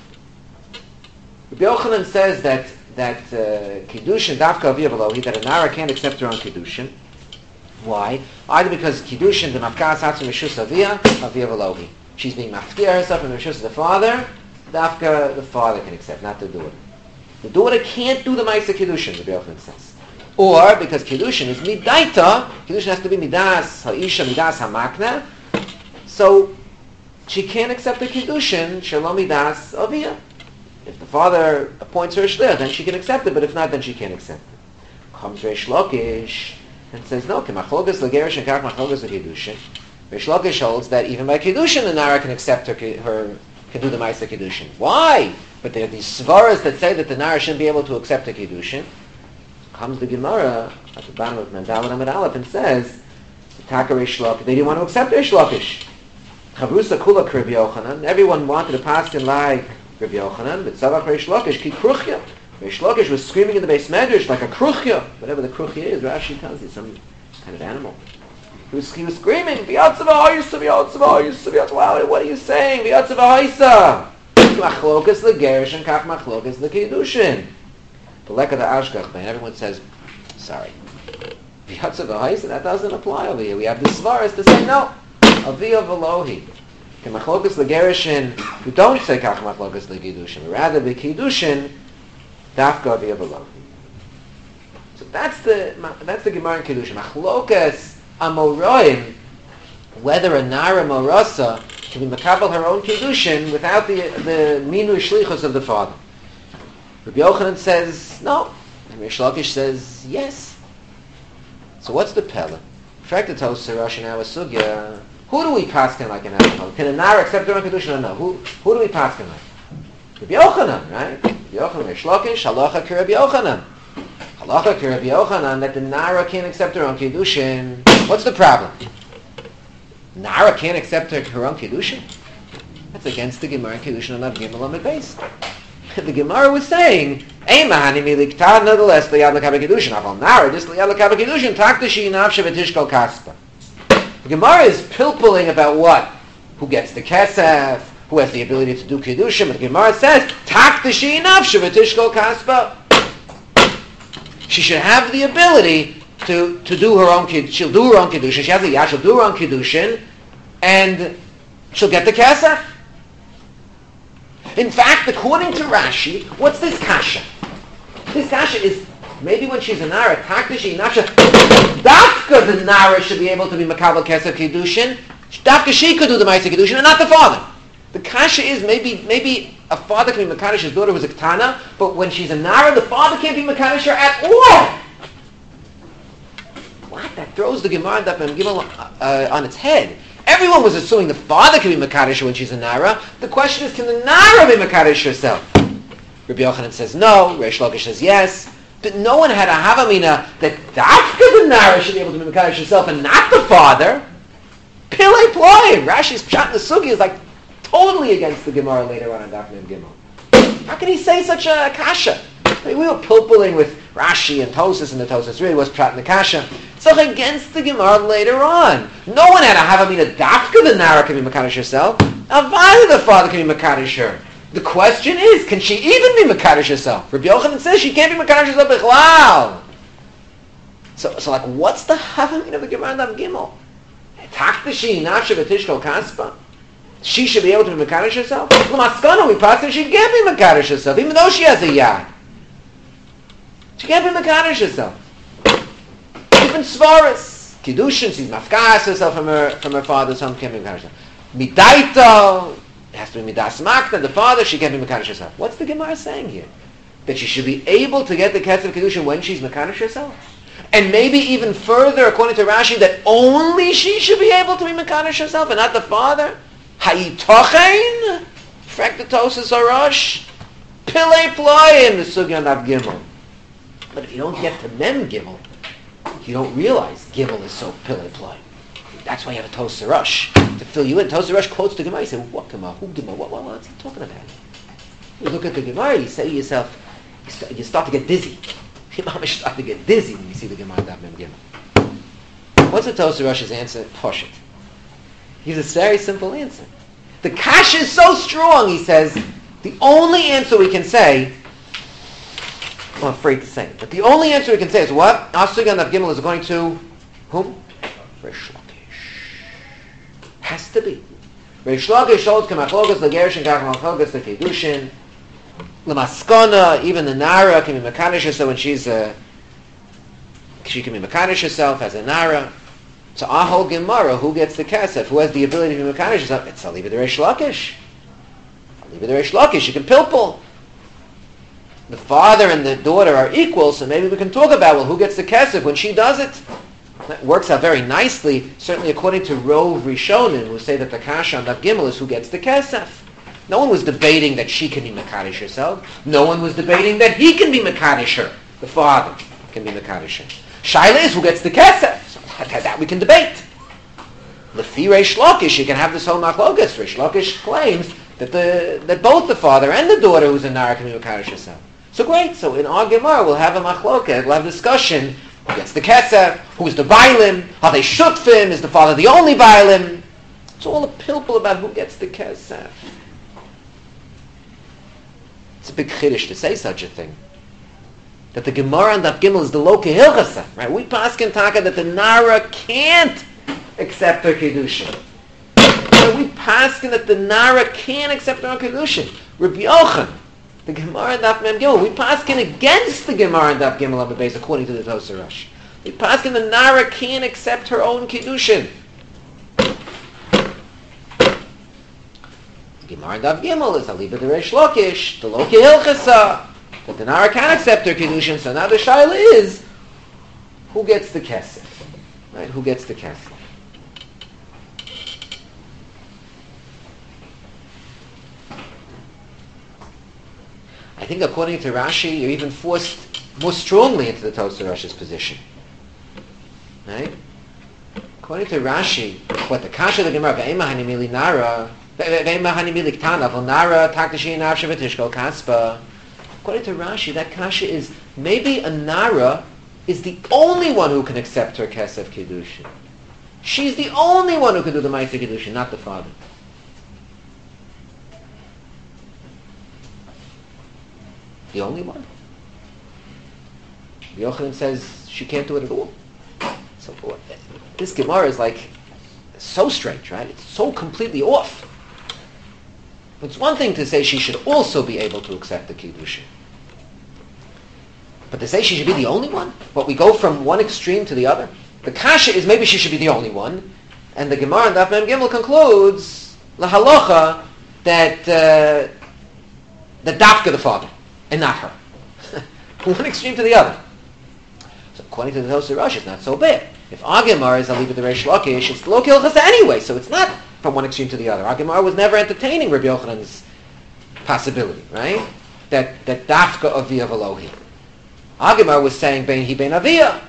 Rabbi Yochanan says that that uh, kiddushin dafka avia velohi, that a nara can't accept her own kiddushin. Why? Either because kiddushin the mafkas hatzim reshus avia avia velohi. She's being mafkia herself in the reshus of the father. Dafka the father can accept, not the daughter. The daughter can't do the ma'aseh kiddushin, Rabbi Yochanan says. Or, because kiddushin is midaita, kiddushin has to be midas ha'isha, midas ha'makna, so she can't accept the kiddushin, shalom midas avia. If the father appoints her a shliach, then she can accept it, but if not, then she can't accept it. Comes Reish Lakish and says, no, k'machlogas l'gerish and kach machlogas l'kiddushin. Reish Lakish holds that even by kiddushin, the nara can accept her, her can do the Ma'aser Kiddushin. Why? But there are these svaras that say that the Nara shouldn't be able to accept the Kiddushin. Comes the Gemara at the bottom of Mendalet Amid Aleph and says, Taka Reish Lakish, they didn't want to accept Reish Lakish. Chavrusa Kula Rabbi Yochanan, everyone wanted to pass in like Rabbi Yochanan, but Savach Reish Lakish, Ki Kruchya. Reish Lakish was screaming in the base medrash like a Kruchya. Whatever the Kruchya is, Rashi tells you, some kind of animal. He was, he was screaming, V'yatzava ha'isa, V'yatzava ha'isa, V'yatzava. Wow, what are you saying? V'yatzava ha'isa. Machlokas l'gerish and kach machlokas l'kiddushin. The lek of the Ashgach, man, everyone says, sorry. V'yatzava ha'isa, that doesn't apply over here. We have the svaras to say, no. Aviyah v'lohi. Can machlokas l'gerishin, who don't say kach machlokas l'kiddushin, rather b'kiddushin, dafka aviyah v'lohi. So that's the, that's the Gemara in Kiddushin. Machlokas Amoroim, whether a Nara Morasa can be makabel her own Kiddushin without the the Minu Shlichus of the father. Rabbi Yochanan says no. And Reish Lakish says yes. So what's the Pella? Frektatos Sirash in our Sugya. Who do we paskin like an animal? Can a Nara accept her own Kiddushin or no? Who who do we paskin like? Rabbi Yochanan, right? Rabbi Yochanan, Reish Lakish, Halacha ki Rabbi Yochanan. Halacha ki Rabbi Yochanan, that the Nara can't accept her own Kiddushin. What's the problem? Nara can't accept her, her own Kiddushin? That's against the Gemara in Kiddushin on Av Gimel Amid Beis. The Gemara was saying, Ein mahani mi liktad nonetheless liyad l'kabel Kiddushin. Aval Nara, this liyad l'kabel Kiddushin, takdashi nafshe v'tishkol kaspa. The Gemara is pilpulling about what? Who gets the kesef? Who has the ability to do Kiddushin? But the Gemara says, takdashi nafshe v'tishkol kaspa. She should have the ability to, to do her own Kiddushin. She'll do her own Kiddushin. She has the Yah, she'll do her own Kiddushin, and she'll get the Kesef. In fact, according to Rashi, what's this Kasha? This Kasha is, maybe when she's a Nara, Takdashi, Nafsha, Dafka the Nara should be able to be Makabel Kesef Kiddushin. Dafka she could do the Ma'aser Kiddushin, and not the father. The Kasha is, maybe, maybe a father can be Makadosh his daughter who's a Ketana, but when she's a Nara, the father can't be Makadosh her at all. What? That throws the Gemara and Daf Mem Gimel uh, on its head. Everyone was assuming the father can be Makadosh when she's a Nara. The question is, can the Nara be Makadosh herself? Rabbi Yochanan says no. Reish Lakish says yes. But no one had a Havamina that Dafka the Nara should be able to be Makadosh herself and not the father. Pile ploy. Rashi's pshat in the sugi is like totally against the Gemara later on in Daf Mem Gimel. How can he say such a kasha? I mean, we were pilpulling with Rashi and Tosas, and the Tosas really was pshat in the kasha. So against the Gemara later on. No one had a Havamina Dafka the Nara can be Makadosh herself. Avada the father can be Makadosh her. The question is, can she even be Makadosh herself? Rabbi Yochanan says she can't be Makadosh herself bichlal. So, so like, what's the Havamina of the Gemara Daf Gimel? Takdashi nafshe v'tishkol kaspa. She should be able to be Makadosh herself. L'maskana, we pass her, she can't be Makadosh herself, even though she has a yad. She can't be Makadosh herself. Even Svaras, Kiddushin, she's mafkas herself from her from her father's home, can't be Makadosh herself. Midaito, it has to be Midas Makna, the father, she can't be Makadosh herself. What's the Gemara saying here? That she should be able to get the Ketz of Kiddushin when she's Makadosh herself? And maybe even further, according to Rashi, that only she should be able to be Makadosh herself and not the father? Hayitochein? Fraktatosis Arash? Pile ploy in the Sugyan of Gimel. But if you don't get to Mem Gimel, you don't realize Gimel is so pile ploy. That's why you have a Tos Rush to fill you in. Tos Rush quotes the Gemara. You say, what Gemara? Who Gemara? What, what, what's he talking about? You look at the Gemara, you say to yourself, you start, you start to get dizzy. You start to get dizzy when you see the Gemara Daf Mem Gimel. What's the Tos Rush's answer? Push it. He has a very simple answer. The kasha is so strong, he says, the only answer we can say, well, I'm afraid to say it, but the only answer we can say is what? Asugan Daf Gimel is going to whom? Reish Lakish. Has to be. Reish Lakish holds Kamachlogas, Lagerish, and Kamachlogas, the Kiddushin, Lamaskana, even the Nara can be Makadosh herself when she's a, she can be Makadosh herself as a Nara. So our whole Gemara, who gets the Kesef, who has the ability to be Makadosh herself? It's Aliva the Reish Lakish. Aliva the Reish Lakish, you can pilpul. The father and the daughter are equal, so maybe we can talk about, well, who gets the Kesef when she does it? That works out very nicely, certainly according to Rov Rishonim, who say that the Kasha on Daf Gimel is who gets the Kesef. No one was debating that she can be Mekadesh herself. No one was debating that he can be Mekadesh her. The father can be Mekadesh her. Shaila is who gets the kesef. So that, that we can debate. Lefi Reish Lakish, you can have this whole machlokas. Reish Lakish claims that the that both the father and the daughter who's a nara can be Mekadesh herself. So great. So in our Gemara we'll have a machlokas. We'll have discussion. Who gets the kesef? Who's the bailim? Are they shutfim? Is the father the only bailim? It's all a pilpul about who gets the kesef. It's a big chiddush to say such a thing. That the Gemara and Daf Gimel is the loka hilchasa, right? We paskin taka that the nara can't accept her kiddushin. We paskin that the nara can't accept her kiddushin. Rabbi Yochanan, the Gemara and Daf Mem Gimel, we paskin against the Gemara and Daf Gimel of the base according to the Tosar Rosh. We paskin the nara can't accept her own kiddushin. Gemara and Daf Gimel is Aliba the Reish Lakish, the Loki Hilchasa, that the Nara can accept her Kiddushin, so now the Shaila is, who gets the Kesef? Right, who gets the Kesef? I think according to Rashi, you're even forced more strongly into the Tosar Rosh's position. Right? According to Rashi, what the Kasha of the Gemara, Ve'ema Hanimili Nara, According to Rashi, that kasha is maybe a nara is the only one who can accept her kesef kiddushin. She's the only one who can do the ma'aser kiddushin, not the father. The only one. The Yochanan says she can't do it at all. So this Gemara is like so strange, right? It's so completely off. It's one thing to say she should also be able to accept the Kiddushin. But to say she should be the only one? But we go from one extreme to the other. The kasha is maybe she should be the only one. And the Gemara in Daf Mem Gimel concludes, la halacha, that uh, the dafka the father, and not her. From one extreme to the other. So according to the Tosar Rosh, it's not so bad. If our Gemara is Aliba the Reish Lakish, it's the Lo Kilchasa anyway, so it's not from one extreme to the other. Our Gemara was never entertaining Rabbi Yochanan's possibility, right? That that dafka avia v'lohi. Our Gemara was saying bein hi bein avia,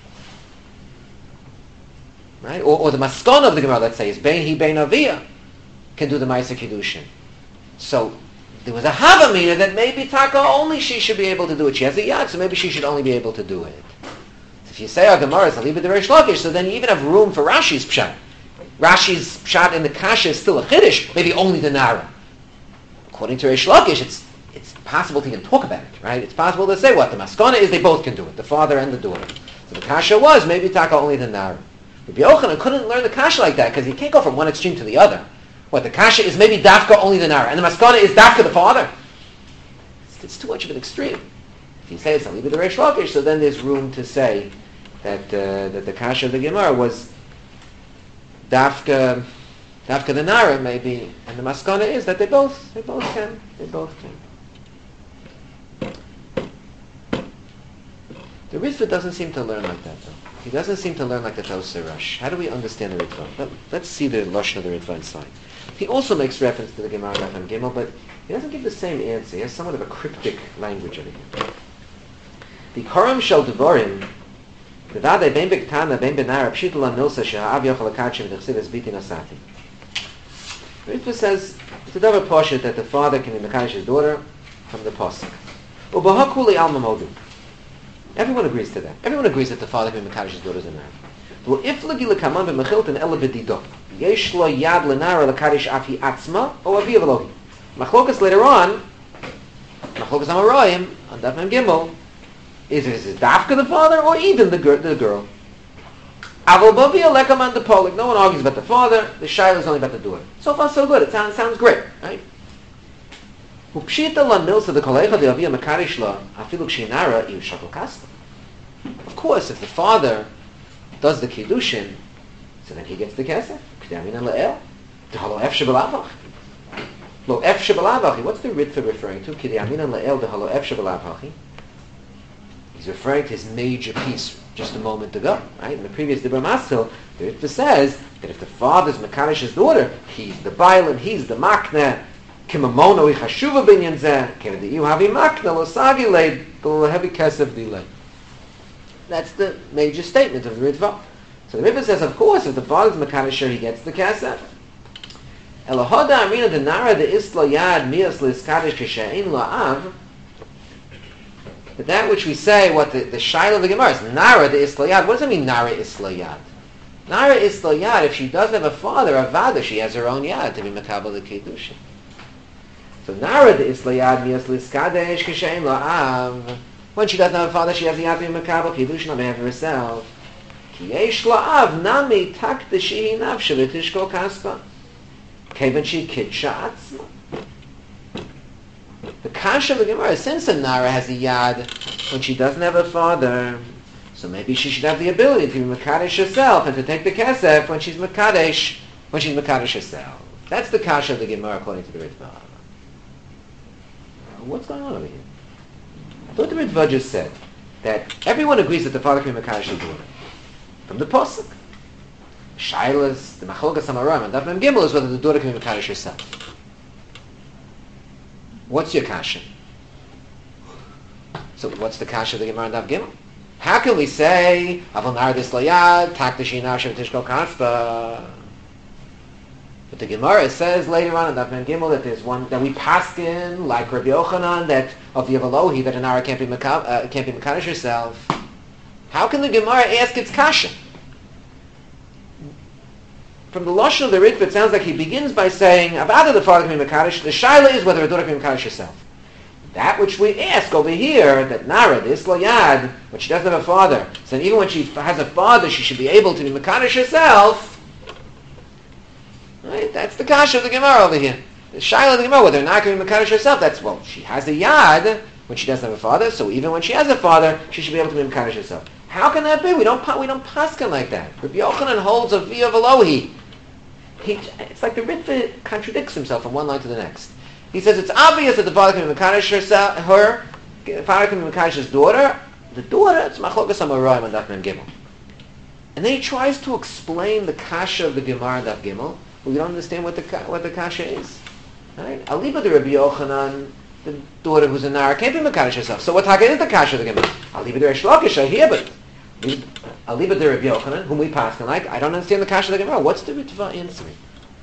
right? Or, or the maskana of the Gemara, let's say, is bein hi bein avia, can do the ma'aser kiddushin. So there was a havamina that maybe taka only she should be able to do it. She has a yad, so maybe she should only be able to do it. So if you say our Gemara is Aliba the Reish Lakish, so then you even have room for Rashi's pshat. Rashi's pshat in the kasha is still a chiddush, maybe only the nara. According to Reish Lakish, it's it's possible to even talk about it, right? It's possible to say what the maskana is, they both can do it, the father and the daughter. So the kasha was maybe taka only the nara. Rabbi Yochanan couldn't learn the kasha like that because he can't go from one extreme to the other. What the kasha is maybe dafka only the nara, and the maskana is dafka the father. It's, it's too much of an extreme. If you say it's Aliba the Reish Lakish, so then there's room to say that uh, that the kasha of the Gemara was Dafka, Dafka the Nara maybe, and the maskana is that they both, they both can, they both can. The Ritva doesn't seem to learn like that, though. He doesn't seem to learn like the Tosar Rosh. How do we understand the Ritva? Let, let's see the lashon of the Ritva inside. He also makes reference to the Gemara Daf Mem Gimel, but he doesn't give the same answer. He has somewhat of a cryptic language in it. The Karam Shel Devarim. The ben bektana ben benara pshitula milsa she'ha'av yochel akachim v'chsiv biti nasati. Ritva says it's a double portion that the father can be Mekadesh's daughter from the pasuk. Ubahakuli alma modu. Everyone agrees to that. Everyone agrees that the father can be Mekadesh's daughter as a nara. Well, if lagi lekaman b'mechilton ela b'dido yesh lo yad lenara lekadesh afi atzma or avi avalohi. Machlokas later on, Machlokas Amarayim on Daf Mem Gimel. Is it, is it dafka the father or even the girl? The girl. No one argues about the father. The shaila is only about the daughter. So far, so good. It sounds sounds great, right? Of course, if the father does the kiddushin, so then he gets the kesef. What's the Ritva referring to? He's referring to his major piece just a moment ago, right? In the previous Dibra Maskil, the Ritva says that if the father's Mekadesh's daughter, he's the Bailam, he's the Makna, Kimamono ichashuva binyan zeh, kevedi iu havi makna lo sagi leid, lo heavy kesef delay. That's the major statement of the Ritva. So the Ritva says, of course, if the father's Makadasher, he gets the kesef. Elohoda amina de nara de isla yad mias liskadish kishein la'av. But that which we say, what the, the shaila of the Gemara is, nara de isla yad. What does it mean, nara isla yad? Nara isla yad, if she doesn't have a father, avada, she has her own yad to be makabel the kedusha. So nara de isla yad mias liskadish kishein la'av. When she doesn't have a father, she has the yad to be makabel kedusha on behalf of herself. Ki yesh la'av nami tak de shehi nafshe v'tishko kaspa. Kevan she kidsha atzma. The kasha of the Gemara, since a Nara has a yad when she doesn't have a father, so maybe she should have the ability to be Makadesh herself and to take the kesef when she's Makadesh, when she's Makadesh herself. That's the kasha of the Gemara according to the Ritva. What's going on over here? I thought the Ritva just said that everyone agrees that the father can be Makadesh the daughter. From the Pasuk. Shailas, the Macholgas Samarim, and Daf Mem Gimel is whether the daughter can be Makadesh herself. What's your kasha? So what's the kasha of the Gemara and Daf Gimel? How can we say Avon Nar Dis Layad, Tak Tishina Shem Tishko Kanspa? But the Gemara says later on in Daf Mem Gimel that there's one that we paskin like Rabbi Yochanan that of the Avalohi that a Nara can't be Makadesh uh, can't be Makadesh herself. How can the Gemara ask its kasha? From the lashon of the Ritva, it sounds like he begins by saying, "Avada the father can be mekadosh." The shaila is whether a daughter can be mekadosh herself. That which we ask over here, that Nara, the Isla Yad, when she doesn't have a father, so even when she has a father, she should be able to be mekadosh herself. Right? That's the kasha of the Gemara over here. The shaila of the Gemara, whether or not can be mekadosh herself. That's well, she has a Yad when she doesn't have a father, so even when she has a father, she should be able to be mekadosh herself. How can that be? We don't we don't paskin like that. Rabbi Yochanan holds a via of Elohi. He, it's like the Ritva contradicts himself from one line to the next. He says it's obvious that the father can be Mekadesh herself, her, the father can be Mekadesh's daughter. The daughter, it's Machlokas Amoraim and Daf Mem Gimel. And then he tries to explain the kasha of the Gemara and Daf Gimel, but we don't understand what the what the kasha is. Right? Aliba the Rabbi Yochanan, the daughter who's a Nara, can't be Mekadesh herself. So what taka is the kasha of the Gemara? Aliba the Reish Lakish, I hear, but Aliba the Rabbi Yochanan, whom we pass and like, I don't understand the kasha of the Gemara. What's the Ritva answering?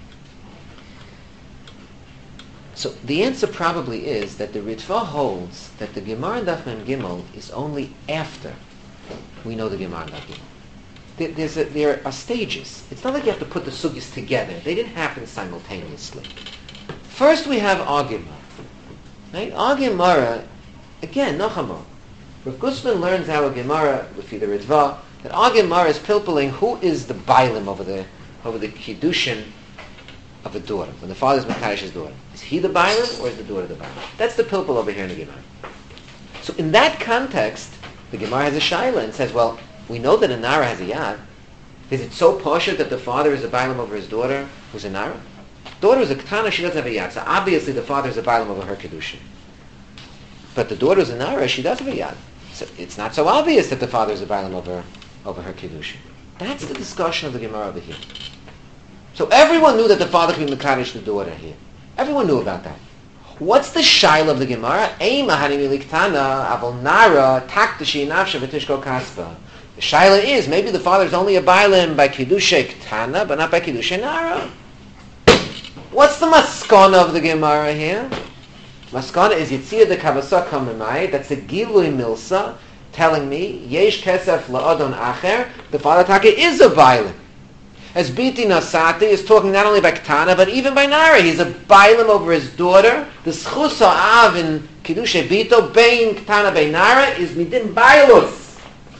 So the answer probably is that the Ritva holds that the Gemara and Daf Mem Gimel is only after we know the Gemara and Daf Gimel. There, there's a, there are stages. It's not like you have to put the sugyas together. They didn't happen simultaneously. First we have our Gemara. Right? Our Gemara, again, Nachamah. Rav Gusman learns our Gemara, with the Ritva, that our Gemara is pilpulling who is the bailim over the over the kiddushin of a daughter, when the father's Makadesh's daughter. Is he the bailim or is the daughter the bailim? That's the pilpul over here in the Gemara. So in that context, the Gemara has a shaila and says, well, we know that a Nara has a yad. Is it so poshut that the father is a bailim over his daughter, who's a Nara? Daughter is a ketana, she doesn't have a yad. So obviously the father is a bailim over her kiddushin. But the daughter is a Nara, she does have a yad. So it's not so obvious that the father is a bailim over, over her kiddushin. That's the discussion of the Gemara over here. So everyone knew that the father could be mekadesh the daughter here. Everyone knew about that. What's the shaila of the Gemara? Eima hanimi liktana avol nara taktashi nafsha v'tishko kaspa. The shaila is maybe the father is only a bailim by kiddushay ktana, but not by kiddushay nara. What's the maskana of the Gemara here? Maskana is Yitzia de Kavasa Kamimai. That's a Gilui Milsa telling me Yesh Kesef La'adon Acher. The father Taka is a bailim. As Biti Nasati is talking not only by Ketana but even by Nara. He's a bailim over his daughter. The Schusa Av in Kiddushay Bito Bein Ketana Bein Nara is Midin Bailus.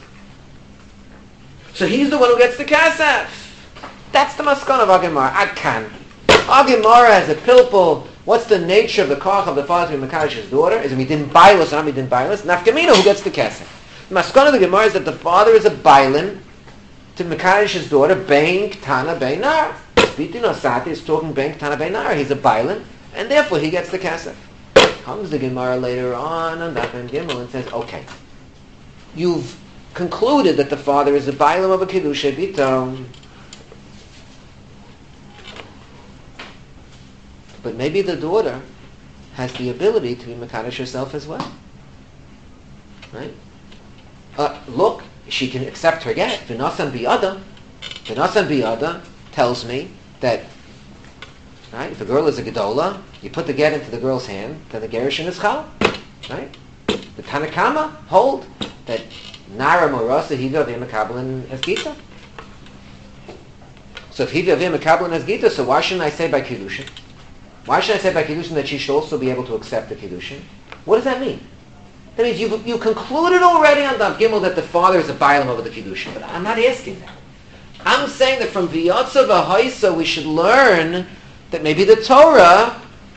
So he's the one who gets the Kesef. That's the Maskana of Agemara. Adkan. Agemara has a pilpul. What's the nature of the koch of the father to be Makadesh's daughter? Is it Midin Bailus or not Midin Bailus? Nafkamina, who gets the Kesef. The Maskana of the Gemara is that the father is a bailim to Makadesh's daughter, Bein Ktana Bein Nara. Biti Nosati is talking Bein Ktana Bein Nara. He's a bailim, and therefore he gets the Kesef. Comes the Gemara later on on Daf Mem Gimel and says, okay, you've concluded that the father is a bailim of a Kiddushay Bito. But but maybe the daughter has the ability to be mekadosh herself as well. Right? Uh, look, she can accept her get. V'nasan biyada. V'nasan biyada tells me that, right, if a girl is a gedola, you put the get into the girl's hand, then the gerushin is chal. Right? The Tanakama hold that Nara Morasa Hiva Vim Mekablin as Gita. So if Hiva Vim Mekablin as Gita, so why shouldn't I say by Kiddushin? Why should I say by Kiddushin that she should also be able to accept the Kiddushin? What does that mean? That means you you concluded already on Daf Gimel that the father is a bailam over the Kiddushin. But I'm not asking that. I'm saying that from V'yotza V'haisa we should learn that maybe the Torah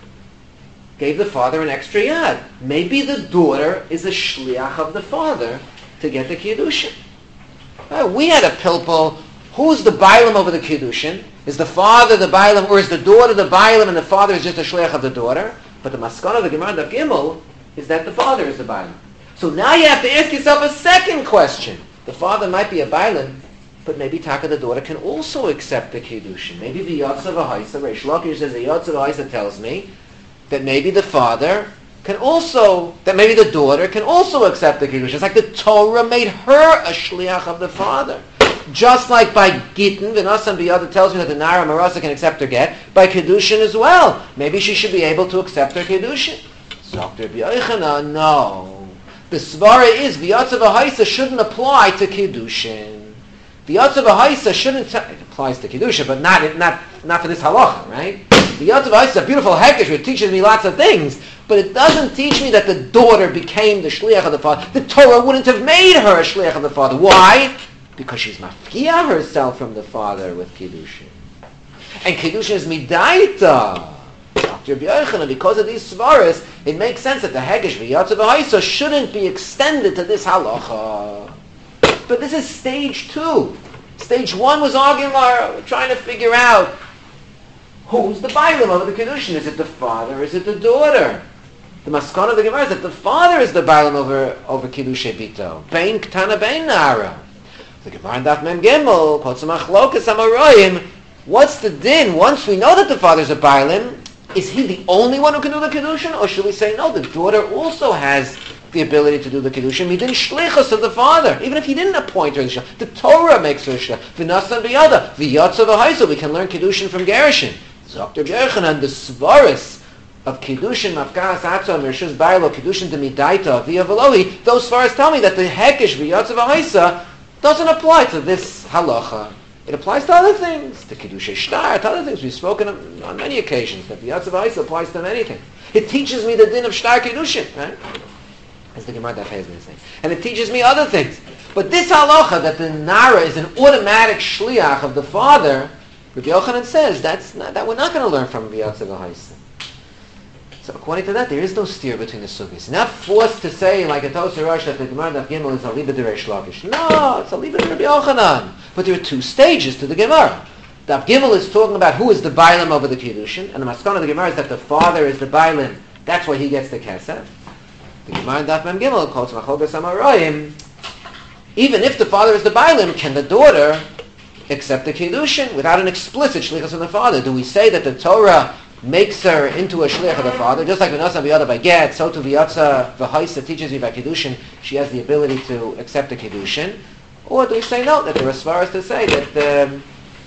gave the father an extra yad. Maybe the daughter is a shliach of the father to get the Kiddushin. Uh, we had a pilpul. Who's the bailam over the Kiddushin? Is the father the bailam, or is the daughter the bailam and the father is just a shliach of the daughter? But the maskana of the Gemara Daf Gimel is that the father is the bailam. So now you have to ask yourself a second question. The father might be a bailam, but maybe Taka the daughter can also accept the Kiddushin. Maybe the Yotza V'haisa, Reish Lakish says the Yotza V'haisa tells me that maybe the father can also, that maybe the daughter can also accept the Kiddushin. It's like the Torah made her a shliach of the father. Just like by Gittin, V'nasan B'yada tells me that the Nara Marasa can accept her get, by Kiddushin as well. Maybe she should be able to accept her Kiddushin. Doctor B'yochana, no. The Svara is, V'yotza V'haisa shouldn't apply to Kiddushin. V'yotza V'haisa shouldn't, t- it applies to Kiddushin, but not, not, not for this halacha, right? V'yotza V'haisa is a beautiful hekesh, it teaches me lots of things, but it doesn't teach me that the daughter became the shliach of the father. The Torah wouldn't have made her a shliach of the father. Why? Because she's mafkiah herself from the father with Kiddushin. And Kiddushin is midaita. Doctor B'yochana, because of these svaras, it makes sense that the hegesh v'yatzav v'haisa shouldn't be extended to this halacha. But this is stage two. Stage one was arguing, we're trying to figure out who's the bailam over the Kiddushin. Is it the father? Is it the daughter? The maskana of the Gemara is that the father is the bailam over over Kiddushay Bito. Bein Ktana Bein Nara. The Gemara in Daf Mem Gimel, Kotzim Achlokas Amarayim. What's the din? Once we know that the father's a bailam, is he the only one who can do the Kiddushin? Or should we say, no, the daughter also has the ability to do the Kiddushin. He didn't shlichus of the father. Even if he didn't appoint her, the Torah makes her a shliach. V'nasan b'yada, v'yatza v'haisa, we can learn Kiddushin from Gerushin. Doctor B'yochanan, the svaris of Kiddushin, Mafkas Atzah, Mershus Bailo, Kiddushin Demidaita, Via Velohi, those svaris tell me that the Hekesh v'yatza v'haisa doesn't apply to this halacha. It applies to other things, to Kiddushay Shtar, to other things. We've spoken on, on many occasions that the Yatzav Ha'isa applies to many things. It teaches me the din of Shtar Kiddushin, right? As the Gemara Daf Hezbollah is saying. And it teaches me other things. But this halacha, that the Nara is an automatic shliach of the father, Rabbi Yochanan says, that's not, that we're not going to learn from the Yatzav Ha'isa. So according to that, there is no steer between the sugis. Not forced to say, like a Tosei Rosh, that the Gemara Daf Gimel is a liba de Reish Lakish. No, it's a liba de Rabbi Yochanan. But there are two stages to the Gemara. Daf Gimel is talking about who is the bailam over the Kiddushin, and the maskana of the Gemara is that the father is the bailam. That's why he gets the kesef. The Gemara in Daf Mem Gimel calls Machogas Amarayim. Even if the father is the bailam, can the daughter accept the Kiddushin without an explicit shlichus from the father? Do we say that the Torah makes her into a shliach of the father, just like V'nasa B'yada by get, so to V'yatza V'haisa teaches me by Kiddushin, she has the ability to accept the Kiddushin? Or do we say no, that there are svaras to say that the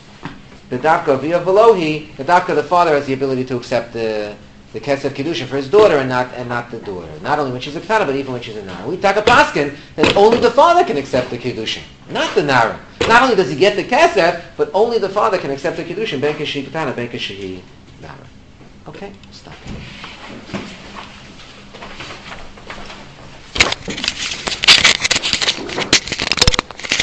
the Dafka V'ya Velohi, the Dafka the father has the ability to accept the the Kesef Kiddushin for his daughter and not and not the daughter. Not only when she's a Ketana, but even when she's a Nara. We talk a paskin that only the father can accept the Kiddushin, not the Nara. Not only does he get the Kesef, but only the father can accept the Kiddushin, Ben Keshi Ketana, Ben Keshi Nara. Okay, stop.